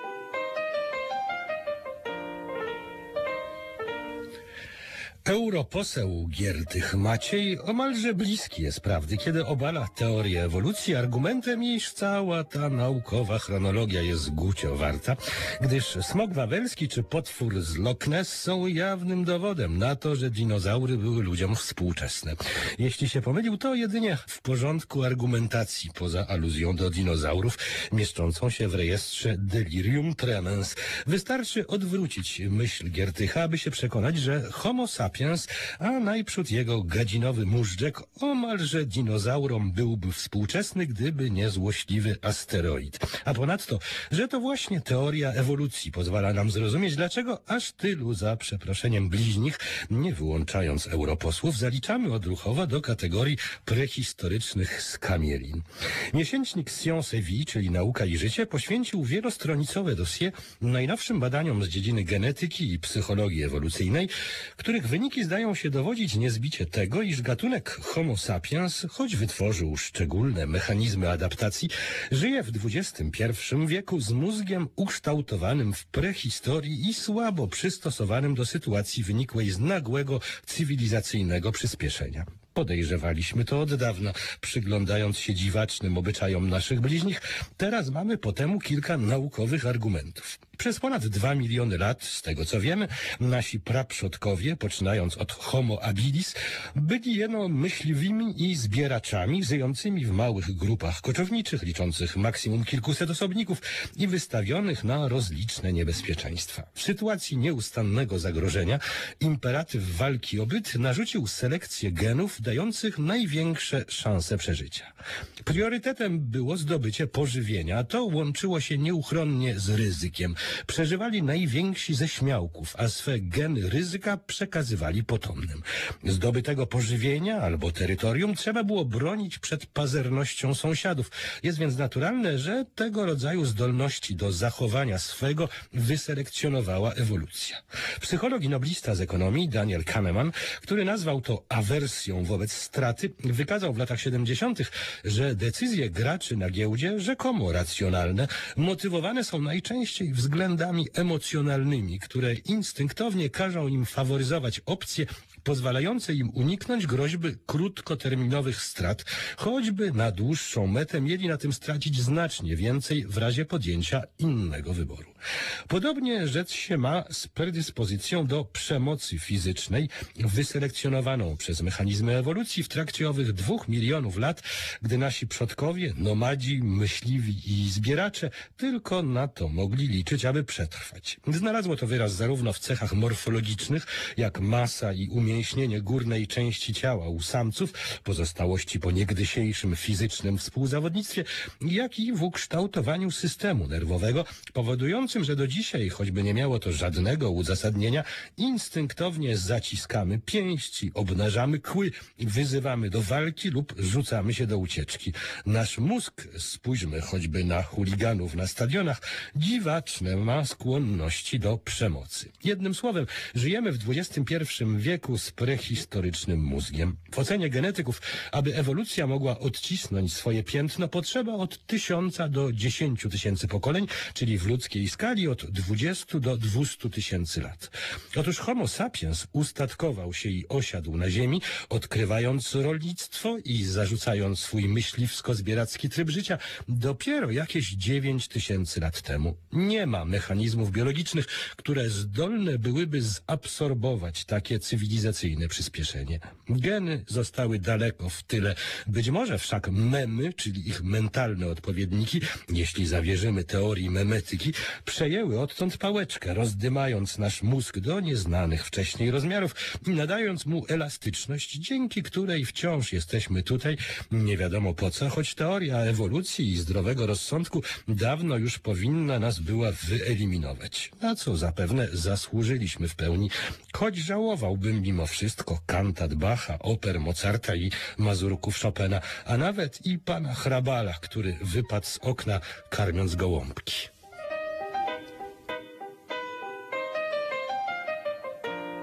Europoseł Giertych Maciej omalże bliski jest prawdy, kiedy obala teorię ewolucji argumentem, iż cała ta naukowa chronologia jest gucio warta, gdyż smok wawelski czy potwór z Loch Ness są jawnym dowodem na to, że dinozaury były ludziom współczesne. Jeśli się pomylił, to jedynie w porządku argumentacji, poza aluzją do dinozaurów mieszczącą się w rejestrze delirium tremens. Wystarczy odwrócić myśl Giertycha, aby się przekonać, że Homo sapiens, a najprzód jego gadzinowy móżdżek, omalże dinozaurom byłby współczesny, gdyby nie złośliwy asteroid. A ponadto, że to właśnie teoria ewolucji pozwala nam zrozumieć, dlaczego aż tylu, za przeproszeniem, bliźnich, nie wyłączając europosłów, zaliczamy odruchowo do kategorii prehistorycznych skamielin. Miesięcznik Science et Vie, czyli Nauka i Życie, poświęcił wielostronicowe dossier najnowszym badaniom z dziedziny genetyki i psychologii ewolucyjnej, których wyniki zdają się dowodzić niezbicie tego, iż gatunek Homo sapiens, choć wytworzył szczególne mechanizmy adaptacji, żyje w XXI wieku z mózgiem ukształtowanym w prehistorii i słabo przystosowanym do sytuacji wynikłej z nagłego cywilizacyjnego przyspieszenia. Podejrzewaliśmy to od dawna, przyglądając się dziwacznym obyczajom naszych bliźnich. Teraz mamy po temu kilka naukowych argumentów. Przez ponad 2 miliony lat, z tego co wiemy, nasi praprzodkowie, poczynając od Homo habilis, byli jeno myśliwymi i zbieraczami, żyjącymi w małych grupach koczowniczych, liczących maksimum kilkuset osobników i wystawionych na rozliczne niebezpieczeństwa. W sytuacji nieustannego zagrożenia imperatyw walki o byt narzucił selekcję genów dających największe szanse przeżycia. Priorytetem było zdobycie pożywienia, a to łączyło się nieuchronnie z ryzykiem. Przeżywali najwięksi ze śmiałków, a swe geny ryzyka przekazywali potomnym. Zdobytego pożywienia albo terytorium trzeba było bronić przed pazernością sąsiadów. Jest więc naturalne, że tego rodzaju zdolności do zachowania swego wyselekcjonowała ewolucja. Psycholog i noblista z ekonomii Daniel Kahneman, który nazwał to awersją wobec straty, wykazał w latach 70., że decyzje graczy na giełdzie, rzekomo racjonalne, motywowane są najczęściej względami emocjonalnymi, które instynktownie każą im faworyzować opcje pozwalające im uniknąć groźby krótkoterminowych strat, choćby na dłuższą metę mieli na tym stracić znacznie więcej w razie podjęcia innego wyboru. Podobnie rzecz się ma z predyspozycją do przemocy fizycznej, wyselekcjonowaną przez mechanizmy ewolucji w trakcie owych 2 milionów lat, gdy nasi przodkowie, nomadzi, myśliwi i zbieracze tylko na to mogli liczyć, aby przetrwać. Znalazło to wyraz zarówno w cechach morfologicznych, jak masa i umięśnienie górnej części ciała u samców, pozostałości po niegdysiejszym fizycznym współzawodnictwie, jak i w ukształtowaniu systemu nerwowego, powodującym, że do dzisiaj, choćby nie miało to żadnego uzasadnienia, instynktownie zaciskamy pięści, obnażamy kły, wyzywamy do walki lub rzucamy się do ucieczki. Nasz mózg, spójrzmy choćby na chuliganów na stadionach, dziwaczne ma skłonności do przemocy. Jednym słowem, żyjemy w XXI wieku z prehistorycznym mózgiem. W ocenie genetyków, aby ewolucja mogła odcisnąć swoje piętno, potrzeba od 1000 do 10 000 pokoleń, czyli w ludzkiej skali od 20 do 200 000 lat. Otóż Homo sapiens ustatkował się i osiadł na ziemi, odkrywając rolnictwo i zarzucając swój myśliwsko-zbieracki tryb życia dopiero jakieś 9000 lat temu. Nie ma mechanizmów biologicznych, które zdolne byłyby zabsorbować takie cywilizacyjne przyspieszenie. Geny zostały daleko w tyle. Być może wszak memy, czyli ich mentalne odpowiedniki, jeśli zawierzymy teorii memetyki, przejęły odtąd pałeczkę, rozdymając nasz mózg do nieznanych wcześniej rozmiarów i nadając mu elastyczność, dzięki której wciąż jesteśmy tutaj, nie wiadomo po co, choć teoria ewolucji i zdrowego rozsądku dawno już powinna nas była wyeliminować. Na co zapewne zasłużyliśmy w pełni, choć żałowałbym mimo wszystko kantat Bacha, oper Mozarta i mazurków Chopina, a nawet i pana Hrabala, który wypadł z okna karmiąc gołąbki.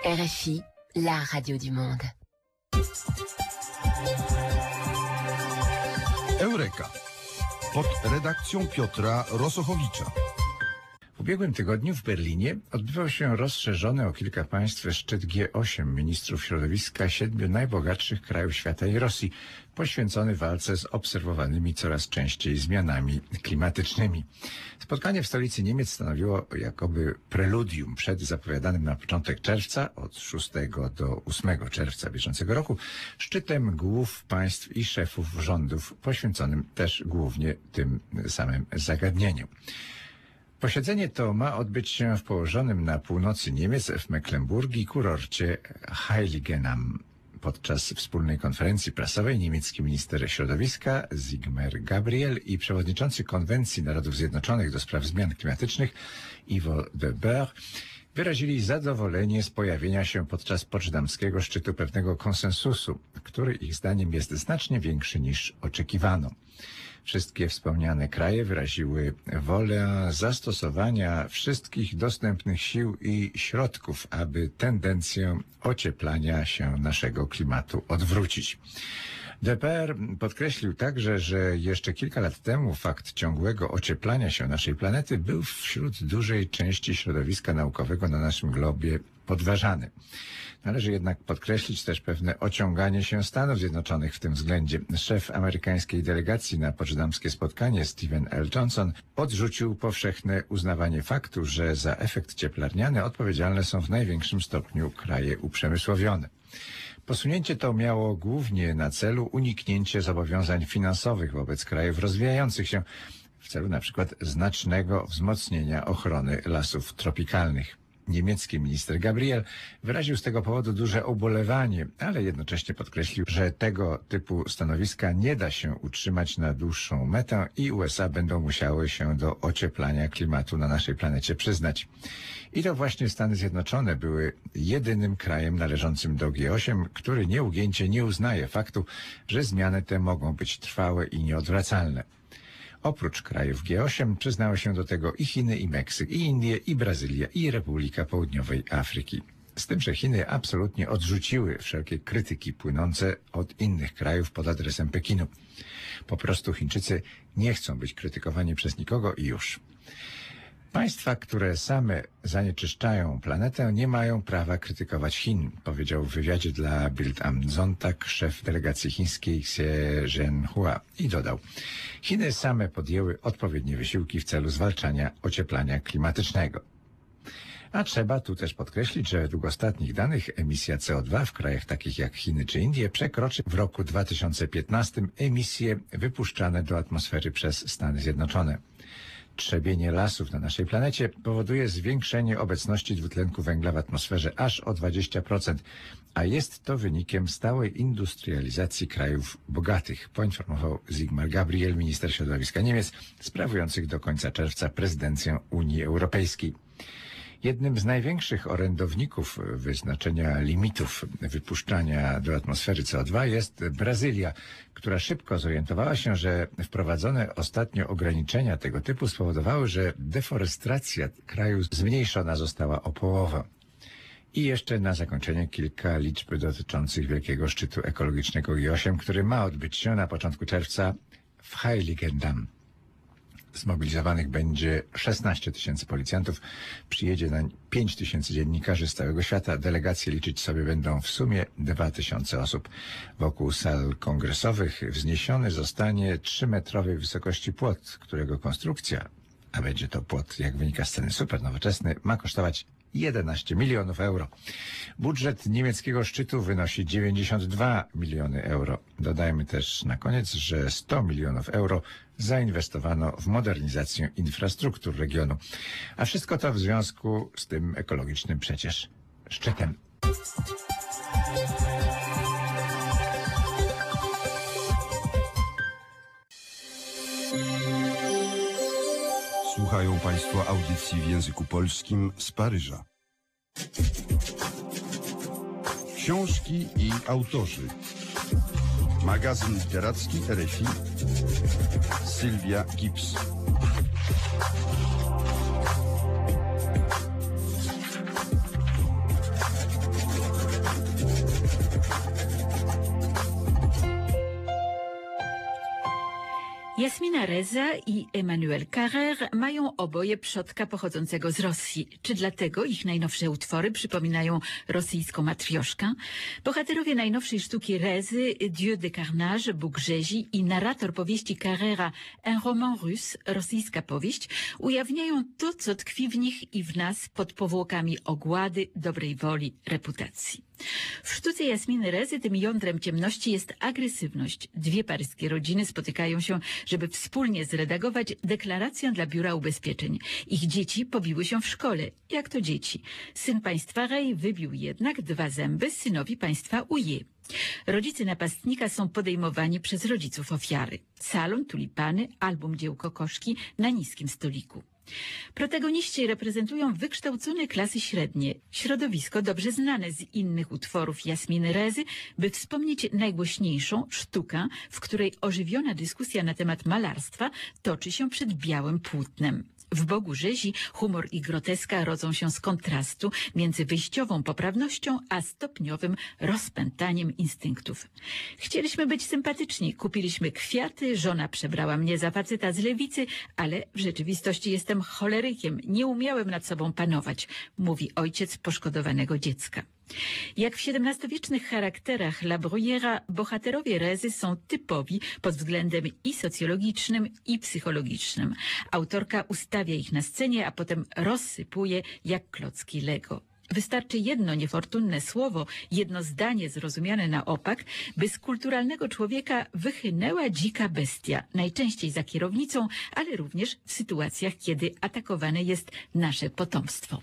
RFI, la radio du monde. Eureka. Pod redakcją Piotra Rosochowicza. W ubiegłym tygodniu w Berlinie odbywał się rozszerzony o kilka państw szczyt G8 ministrów środowiska 7 najbogatszych krajów świata i Rosji, poświęcony walce z obserwowanymi coraz częściej zmianami klimatycznymi. Spotkanie w stolicy Niemiec stanowiło jakoby preludium przed zapowiadanym na początek czerwca, od 6 do 8 czerwca bieżącego roku, szczytem głów państw i szefów rządów, poświęconym też głównie tym samym zagadnieniu. Posiedzenie to ma odbyć się w położonym na północy Niemiec w Mecklenburgii kurorcie Heiligendamm. Podczas wspólnej konferencji prasowej niemiecki minister środowiska Sigmar Gabriel i przewodniczący Konwencji Narodów Zjednoczonych do spraw zmian klimatycznych Ivo de Boer wyrazili zadowolenie z pojawienia się podczas poczdamskiego szczytu pewnego konsensusu, który ich zdaniem jest znacznie większy niż oczekiwano. Wszystkie wspomniane kraje wyraziły wolę zastosowania wszystkich dostępnych sił i środków, aby tendencję ocieplania się naszego klimatu odwrócić. De Boer podkreślił także, że jeszcze kilka lat temu fakt ciągłego ocieplania się naszej planety był wśród dużej części środowiska naukowego na naszym globie podważany. Należy jednak podkreślić też pewne ociąganie się Stanów Zjednoczonych w tym względzie. Szef amerykańskiej delegacji na poczdamskie spotkanie Stephen L. Johnson odrzucił powszechne uznawanie faktu, że za efekt cieplarniany odpowiedzialne są w największym stopniu kraje uprzemysłowione. Posunięcie to miało głównie na celu uniknięcie zobowiązań finansowych wobec krajów rozwijających się w celu na przykład znacznego wzmocnienia ochrony lasów tropikalnych. Niemiecki minister Gabriel wyraził z tego powodu duże ubolewanie, ale jednocześnie podkreślił, że tego typu stanowiska nie da się utrzymać na dłuższą metę i USA będą musiały się do ocieplania klimatu na naszej planecie przyznać. I to właśnie Stany Zjednoczone były jedynym krajem należącym do G8, który nieugięcie nie uznaje faktu, że zmiany te mogą być trwałe i nieodwracalne. Oprócz krajów G8 przyznały się do tego i Chiny, i Meksyk, i Indie, i Brazylia, i Republika Południowej Afryki. Z tym, że Chiny absolutnie odrzuciły wszelkie krytyki płynące od innych krajów pod adresem Pekinu. Po prostu Chińczycy nie chcą być krytykowani przez nikogo i już. Państwa, które same zanieczyszczają planetę, nie mają prawa krytykować Chin, powiedział w wywiadzie dla Bild am Sonntag szef delegacji chińskiej Xie Zhenhua i dodał: Chiny same podjęły odpowiednie wysiłki w celu zwalczania ocieplania klimatycznego. A trzeba tu też podkreślić, że według ostatnich danych emisja CO2 w krajach takich jak Chiny czy Indie przekroczy w roku 2015 emisje wypuszczane do atmosfery przez Stany Zjednoczone. Trzebienie lasów na naszej planecie powoduje zwiększenie obecności dwutlenku węgla w atmosferze aż o 20%, a jest to wynikiem stałej industrializacji krajów bogatych, poinformował Sigmar Gabriel, minister środowiska Niemiec, sprawujących do końca czerwca prezydencję Unii Europejskiej. Jednym z największych orędowników wyznaczenia limitów wypuszczania do atmosfery CO2 jest Brazylia, która szybko zorientowała się, że wprowadzone ostatnio ograniczenia tego typu spowodowały, że deforestacja kraju zmniejszona została o połowę. I jeszcze na zakończenie kilka liczb dotyczących wielkiego szczytu ekologicznego G8, który ma odbyć się na początku czerwca w Heiligendamm. Zmobilizowanych będzie 16 000 policjantów, przyjedzie nań 5 000 dziennikarzy z całego świata. Delegacje liczyć sobie będą w sumie 2000 osób. Wokół sal kongresowych wzniesiony zostanie 3-metrowej wysokości płot, którego konstrukcja, a będzie to płot, jak wynika z ceny, super nowoczesny, ma kosztować 11 milionów euro. Budżet niemieckiego szczytu wynosi 92 miliony euro. Dodajmy też na koniec, że 100 milionów euro zainwestowano w modernizację infrastruktur regionu. A wszystko to w związku z tym ekologicznym przecież szczytem. Słuchają Państwo audycji w języku polskim z Paryża. Książki i autorzy. Magazyn literacki RFI. Sylwia Gibbs. Jasmina Reza i Emmanuel Carrère mają oboje przodka pochodzącego z Rosji. Czy dlatego ich najnowsze utwory przypominają rosyjską matrioszkę? Bohaterowie najnowszej sztuki Rezy, Dieu de Carnage, Bóg rzezi i narrator powieści Carrera, Un roman russe, rosyjska powieść, ujawniają to, co tkwi w nich i w nas pod powłokami ogłady, dobrej woli, reputacji. W sztuce Jasminy Rezy tym jądrem ciemności jest agresywność. Dwie paryskie rodziny spotykają się, żeby wspólnie zredagować deklarację dla biura ubezpieczeń. Ich dzieci pobiły się w szkole. Jak to dzieci? Syn państwa Rej wybił jednak 2 zęby synowi państwa Uje. Rodzice napastnika są podejmowani przez rodziców ofiary. Salon, tulipany, album dzieł kokoszki na niskim stoliku. Protagoniści reprezentują wykształcone klasy średnie, środowisko dobrze znane z innych utworów Jasminy Rezy, by wspomnieć najgłośniejszą sztukę, w której ożywiona dyskusja na temat malarstwa toczy się przed białym płótnem. W Bogu rzezi humor i groteska rodzą się z kontrastu między wyjściową poprawnością a stopniowym rozpętaniem instynktów. Chcieliśmy być sympatyczni, kupiliśmy kwiaty, żona przebrała mnie za faceta z lewicy, ale w rzeczywistości jestem cholerykiem, nie umiałem nad sobą panować, mówi ojciec poszkodowanego dziecka. Jak w XVII-wiecznych charakterach La Bruyera, bohaterowie Rezy są typowi pod względem i socjologicznym, i psychologicznym. Autorka ustawia ich na scenie, a potem rozsypuje jak klocki Lego. Wystarczy jedno niefortunne słowo, jedno zdanie zrozumiane na opak, by z kulturalnego człowieka wychynęła dzika bestia, najczęściej za kierownicą, ale również w sytuacjach, kiedy atakowane jest nasze potomstwo.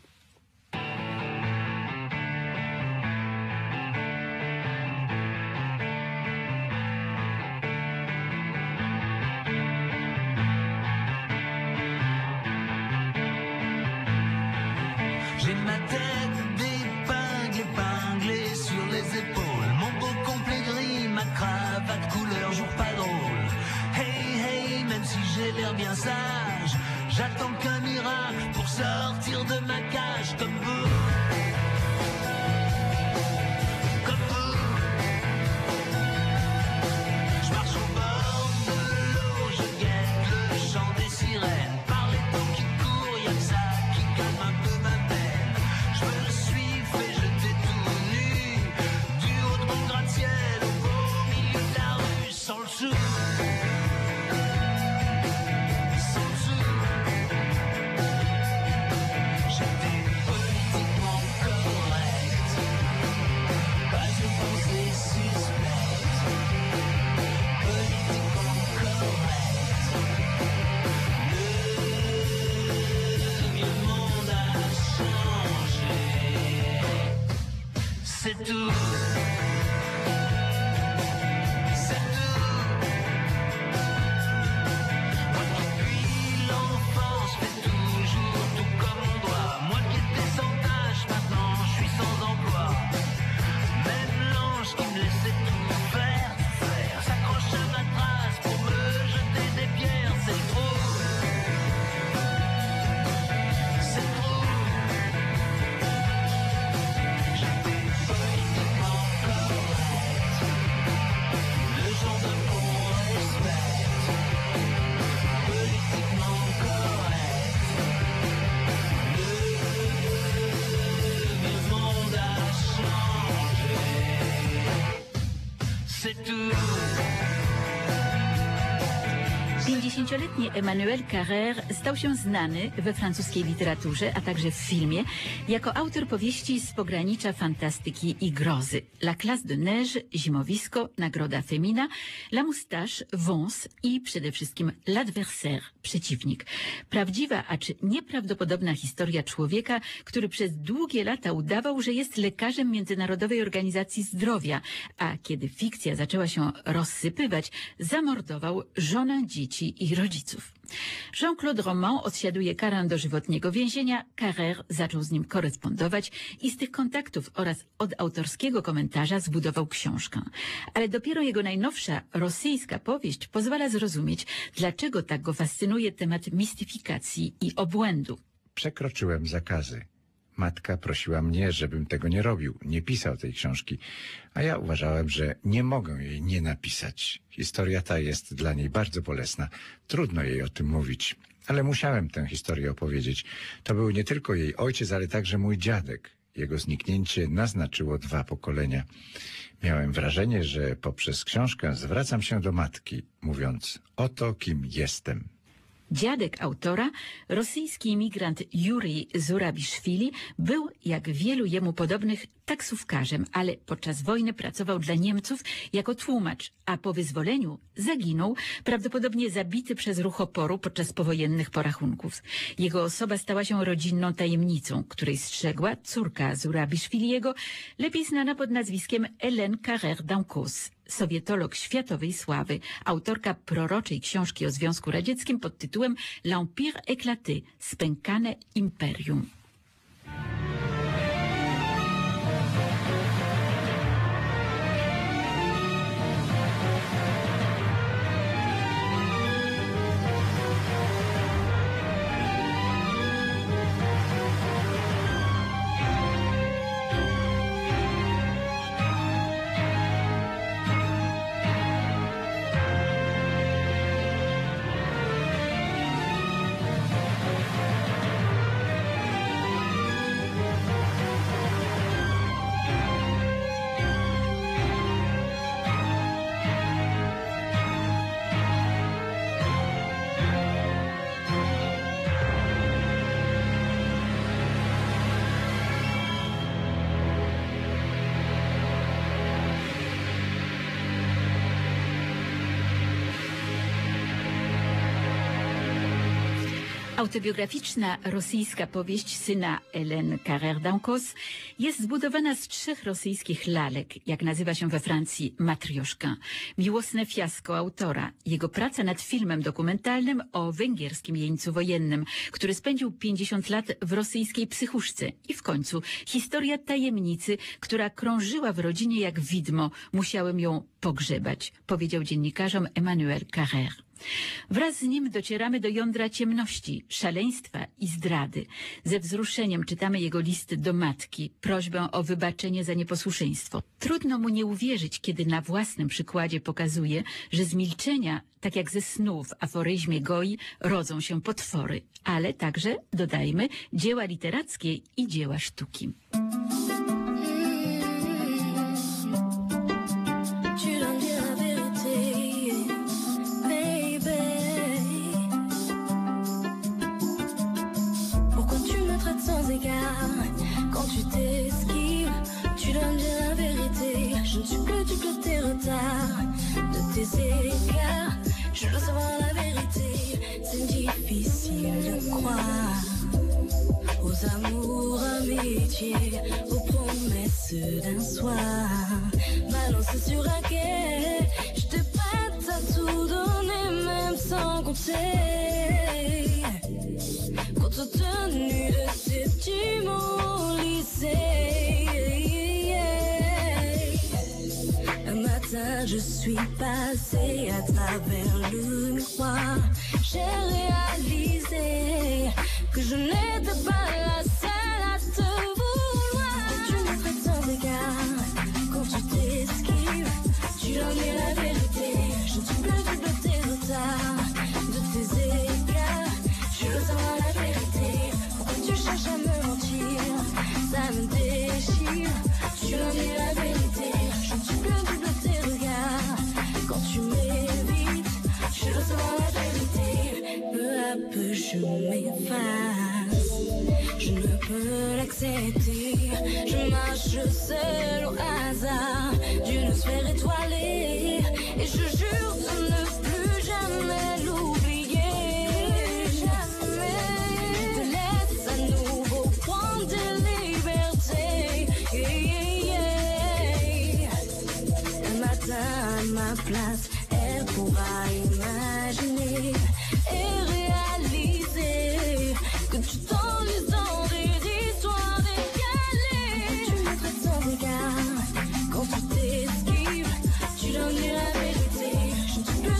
J'ai ma tête d'épingle épinglée sur les épaules, mon beau complet gris, ma cravate couleur jour pas drôle. Hey hey, même si j'ai l'air bien sage, j'attends qu'un miracle pour sortir de ma cage comme vous. Comme vous. Je marche au bord de l'eau, je guette le chant des sirènes. Par les temps qui courent, y'a que ça qui calme un peu ma peine. Je me suis fait jeter tout nu du haut de mon gratte-ciel au beau milieu de la rue sans le sou. Sans le sou. J'étais politiquement correct, pas une pensée suspecte. Politiquement correct. Le vieux monde a changé. C'est tout. C'est tout. Moi qui depuis l'enfance fais toujours tout comme on doit. Moi qui étais sans tâche, maintenant je suis sans emploi. Même l'ange qui me laissait tout faire s'accroche à ma trace pour me jeter des pierres. C'est trop. C'est trop. J'étais politiquement correct, le genre de qu'on respecte. Politiquement correct. Le vieux monde a changé. C'est tout. 50-letni Emmanuel Carrère stał się znany we francuskiej literaturze, a także w filmie, jako autor powieści z pogranicza fantastyki i grozy. La classe de neige, Zimowisko, Nagroda Femina, La moustache, Wąs i przede wszystkim L'adversaire, przeciwnik. Prawdziwa, acz nieprawdopodobna historia człowieka, który przez długie lata udawał, że jest lekarzem Międzynarodowej Organizacji Zdrowia, a kiedy fikcja zaczęła się rozsypywać, zamordował żonę, dzieci i rodziców. Jean-Claude Roman odsiaduje karę dożywotniego więzienia, Carrère zaczął z nim korespondować i z tych kontaktów oraz od autorskiego komentarza zbudował książkę. Ale dopiero jego najnowsza rosyjska powieść pozwala zrozumieć, dlaczego tak go fascynuje temat mistyfikacji i obłędu. Przekroczyłem zakazy. Matka prosiła mnie, żebym tego nie robił, nie pisał tej książki, a ja uważałem, że nie mogę jej nie napisać. Historia ta jest dla niej bardzo bolesna. Trudno jej o tym mówić, ale musiałem tę historię opowiedzieć. To był nie tylko jej ojciec, ale także mój dziadek. Jego zniknięcie naznaczyło 2 pokolenia. Miałem wrażenie, że poprzez książkę zwracam się do matki, mówiąc: oto kim jestem. Dziadek autora, rosyjski imigrant Jurij Zurabiszwili, był, jak wielu jemu podobnych, taksówkarzem, ale podczas wojny pracował dla Niemców jako tłumacz, a po wyzwoleniu zaginął, prawdopodobnie zabity przez ruch oporu podczas powojennych porachunków. Jego osoba stała się rodzinną tajemnicą, której strzegła córka Zurabiszwiliego, lepiej znana pod nazwiskiem Hélène Carrère-Dancos. Sowietolog światowej sławy, autorka proroczej książki o Związku Radzieckim pod tytułem L'Empire éclaté, spękane imperium. Autobiograficzna rosyjska powieść syna Hélène Carrère-Dancos jest zbudowana z 3 rosyjskich lalek, jak nazywa się we Francji matrioszka. Miłosne fiasko autora, jego praca nad filmem dokumentalnym o węgierskim jeńcu wojennym, który spędził 50 lat w rosyjskiej psychuszce i w końcu historia tajemnicy, która krążyła w rodzinie jak widmo. Musiałem ją pogrzebać, powiedział dziennikarzom Emmanuel Carrère. Wraz z nim docieramy do jądra ciemności, szaleństwa i zdrady. Ze wzruszeniem czytamy jego list do matki, prośbę o wybaczenie za nieposłuszeństwo. Trudno mu nie uwierzyć, kiedy na własnym przykładzie pokazuje, że z milczenia, tak jak ze snu w aforyzmie Goi, rodzą się potwory, ale także, dodajmy, dzieła literackie i dzieła sztuki. Quand tu t'esquives, tu donnes bien la vérité. Je ne suis que du côté retard de tes écarts. Je dois savoir la vérité. C'est difficile de croire aux amours, amitiés, aux promesses d'un soir. Balancé sur un quai, j'étais prête à tout donner, même sans compter. Compte tenu de ces petits mots lycée. Un matin je suis passée à travers le miroir. J'ai réalisé que je n'étais pas la seule à te vouloir. Tu me traites sans égard, quand tu t'esquives, tu donnes la vérité. Je ne suis plus de tes retards, de tes écarts. Je veux savoir la vérité. Pourquoi tu cherches à me mentir? Ça me déchire. Tu donnes la vérité. Je ne suis plus de tes regards. Quand tu m'évites, je veux savoir la vérité. Peu à peu je m'efface. Je ne peux l'accepter. Je marche seule au hasard d'une sphère étoilée. Et je jure de ne plus jamais l'oublier. Jamais. Je te laisse à nouveau prendre tes libertés. Un matin à ma place, elle pourra imaginer et réaliser que tu t'enlises dans des histoires décalées. Tu me traites sans égard, quand tu t'esquives, tu donnes la vérité. Je ne suis plus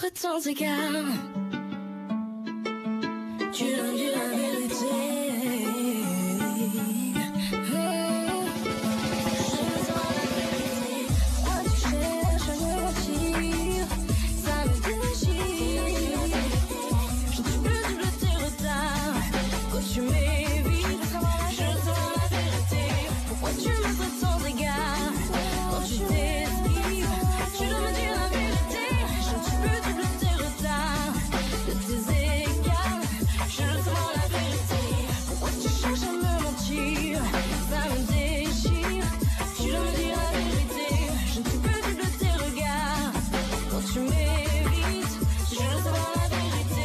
à ton égard. Tu leur dis la vérité. Tu m'évites, je sens la vérité. Pourquoi tu me traites sans égard? Quand tu t'esquives, tu dois me dire la vérité. Je ne suis plus double tes retards, de tes écarts. Je sens la vérité. Pourquoi tu cherches à me mentir? Ça me déchire. Tu dois me dire la vérité. Je ne suis plus double tes regards. Quand tu m'évites, je sens la vérité.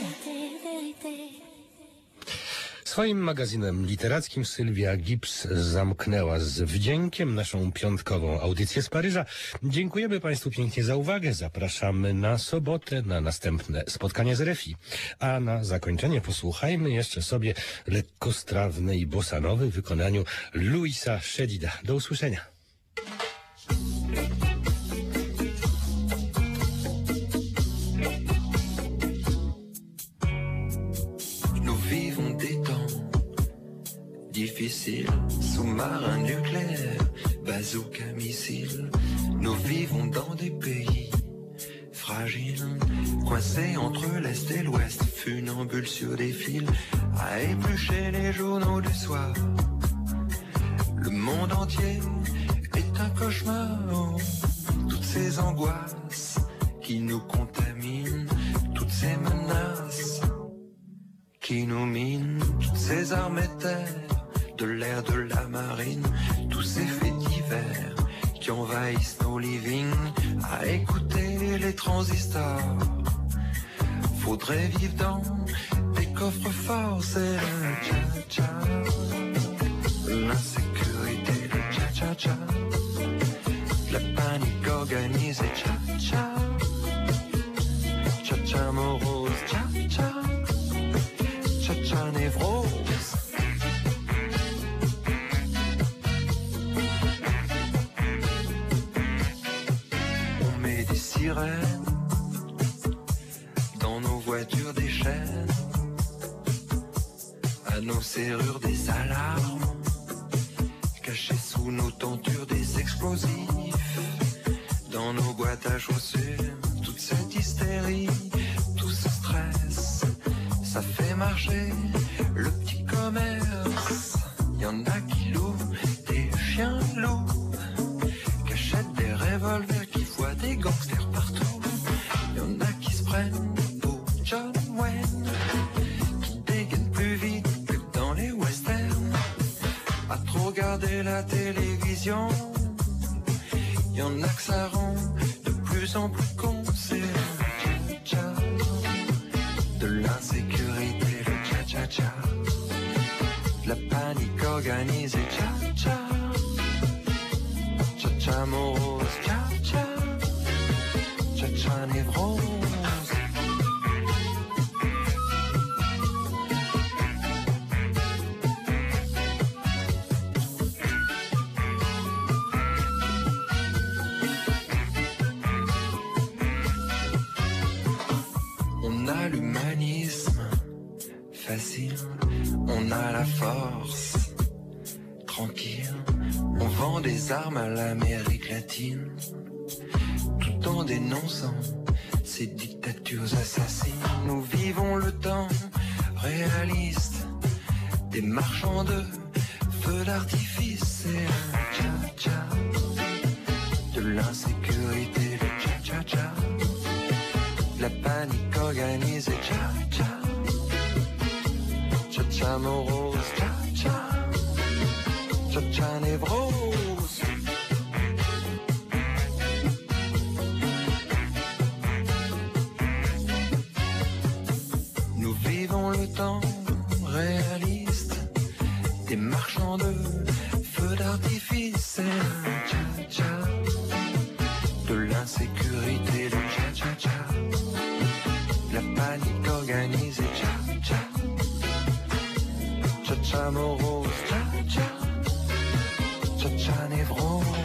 Swoim magazynem literackim Sylwia Gibbs zamknęła z wdziękiem naszą piątkową audycję z Paryża. Dziękujemy Państwu pięknie za uwagę. Zapraszamy na sobotę na następne spotkanie z RFI. A na zakończenie posłuchajmy jeszcze sobie lekkostrawnej bossanowy w wykonaniu Luisa Chedida. Do usłyszenia. Difficile, sous-marin nucléaire, bazooka missile. Nous vivons dans des pays fragiles, coincés entre l'Est et l'Ouest, funambules sur des fils, à éplucher les journaux du soir. Le monde entier est un cauchemar, toutes ces angoisses qui nous contaminent, toutes ces menaces qui nous minent, toutes ces armées de terre, de l'air, de la marine, tous ces faits divers qui envahissent nos livings, à écouter les transistors. Faudrait vivre dans des coffres forts, c'est le cha-cha, l'insécurité, le cha-cha-cha, la panique organisée, cha-cha, cha-cha morose, cha-cha, cha-cha névrose. Dans nos voitures des chaînes, à nos serrures des alarmes, cachés sous nos tentures des explosifs, dans nos boîtes à chaussures, toute cette hystérie, tout ce stress, ça fait marcher le petit commerce. Y en a qui louent des chiens loups, qui achètent des revolvers, qui voient des gangsters partout. Y'en a qui se prennent pour John Wayne, qui dégainent plus vite que dans les westerns, à trop regarder la télévision. Y'en a que ça rend de plus en plus con, c'est le cha-cha, de l'insécurité, le cha-cha-cha, de la panique organisée, cha-cha, cha-cha morose, cha-cha, cha-cha névrose. On a l'humanisme facile, on a la force tranquille, on vend des armes à l'Amérique latine, tout en dénonçant ces dictatures assassines. Nous vivons le temps réaliste des marchands de feux d'artifice, et le cha-cha, de l'insécurité, le cha-cha-cha, la panique organisée, cha-cha, cha-cha morose, cha-cha, cha-cha névrose. Nous vivons le temps réaliste des marchands de feux d'artifice, et le cha-cha, de l'insécurité, le cha-cha-cha, la panique organisée, cha-cha, cha-cha morose, cha-cha, cha-cha névrose.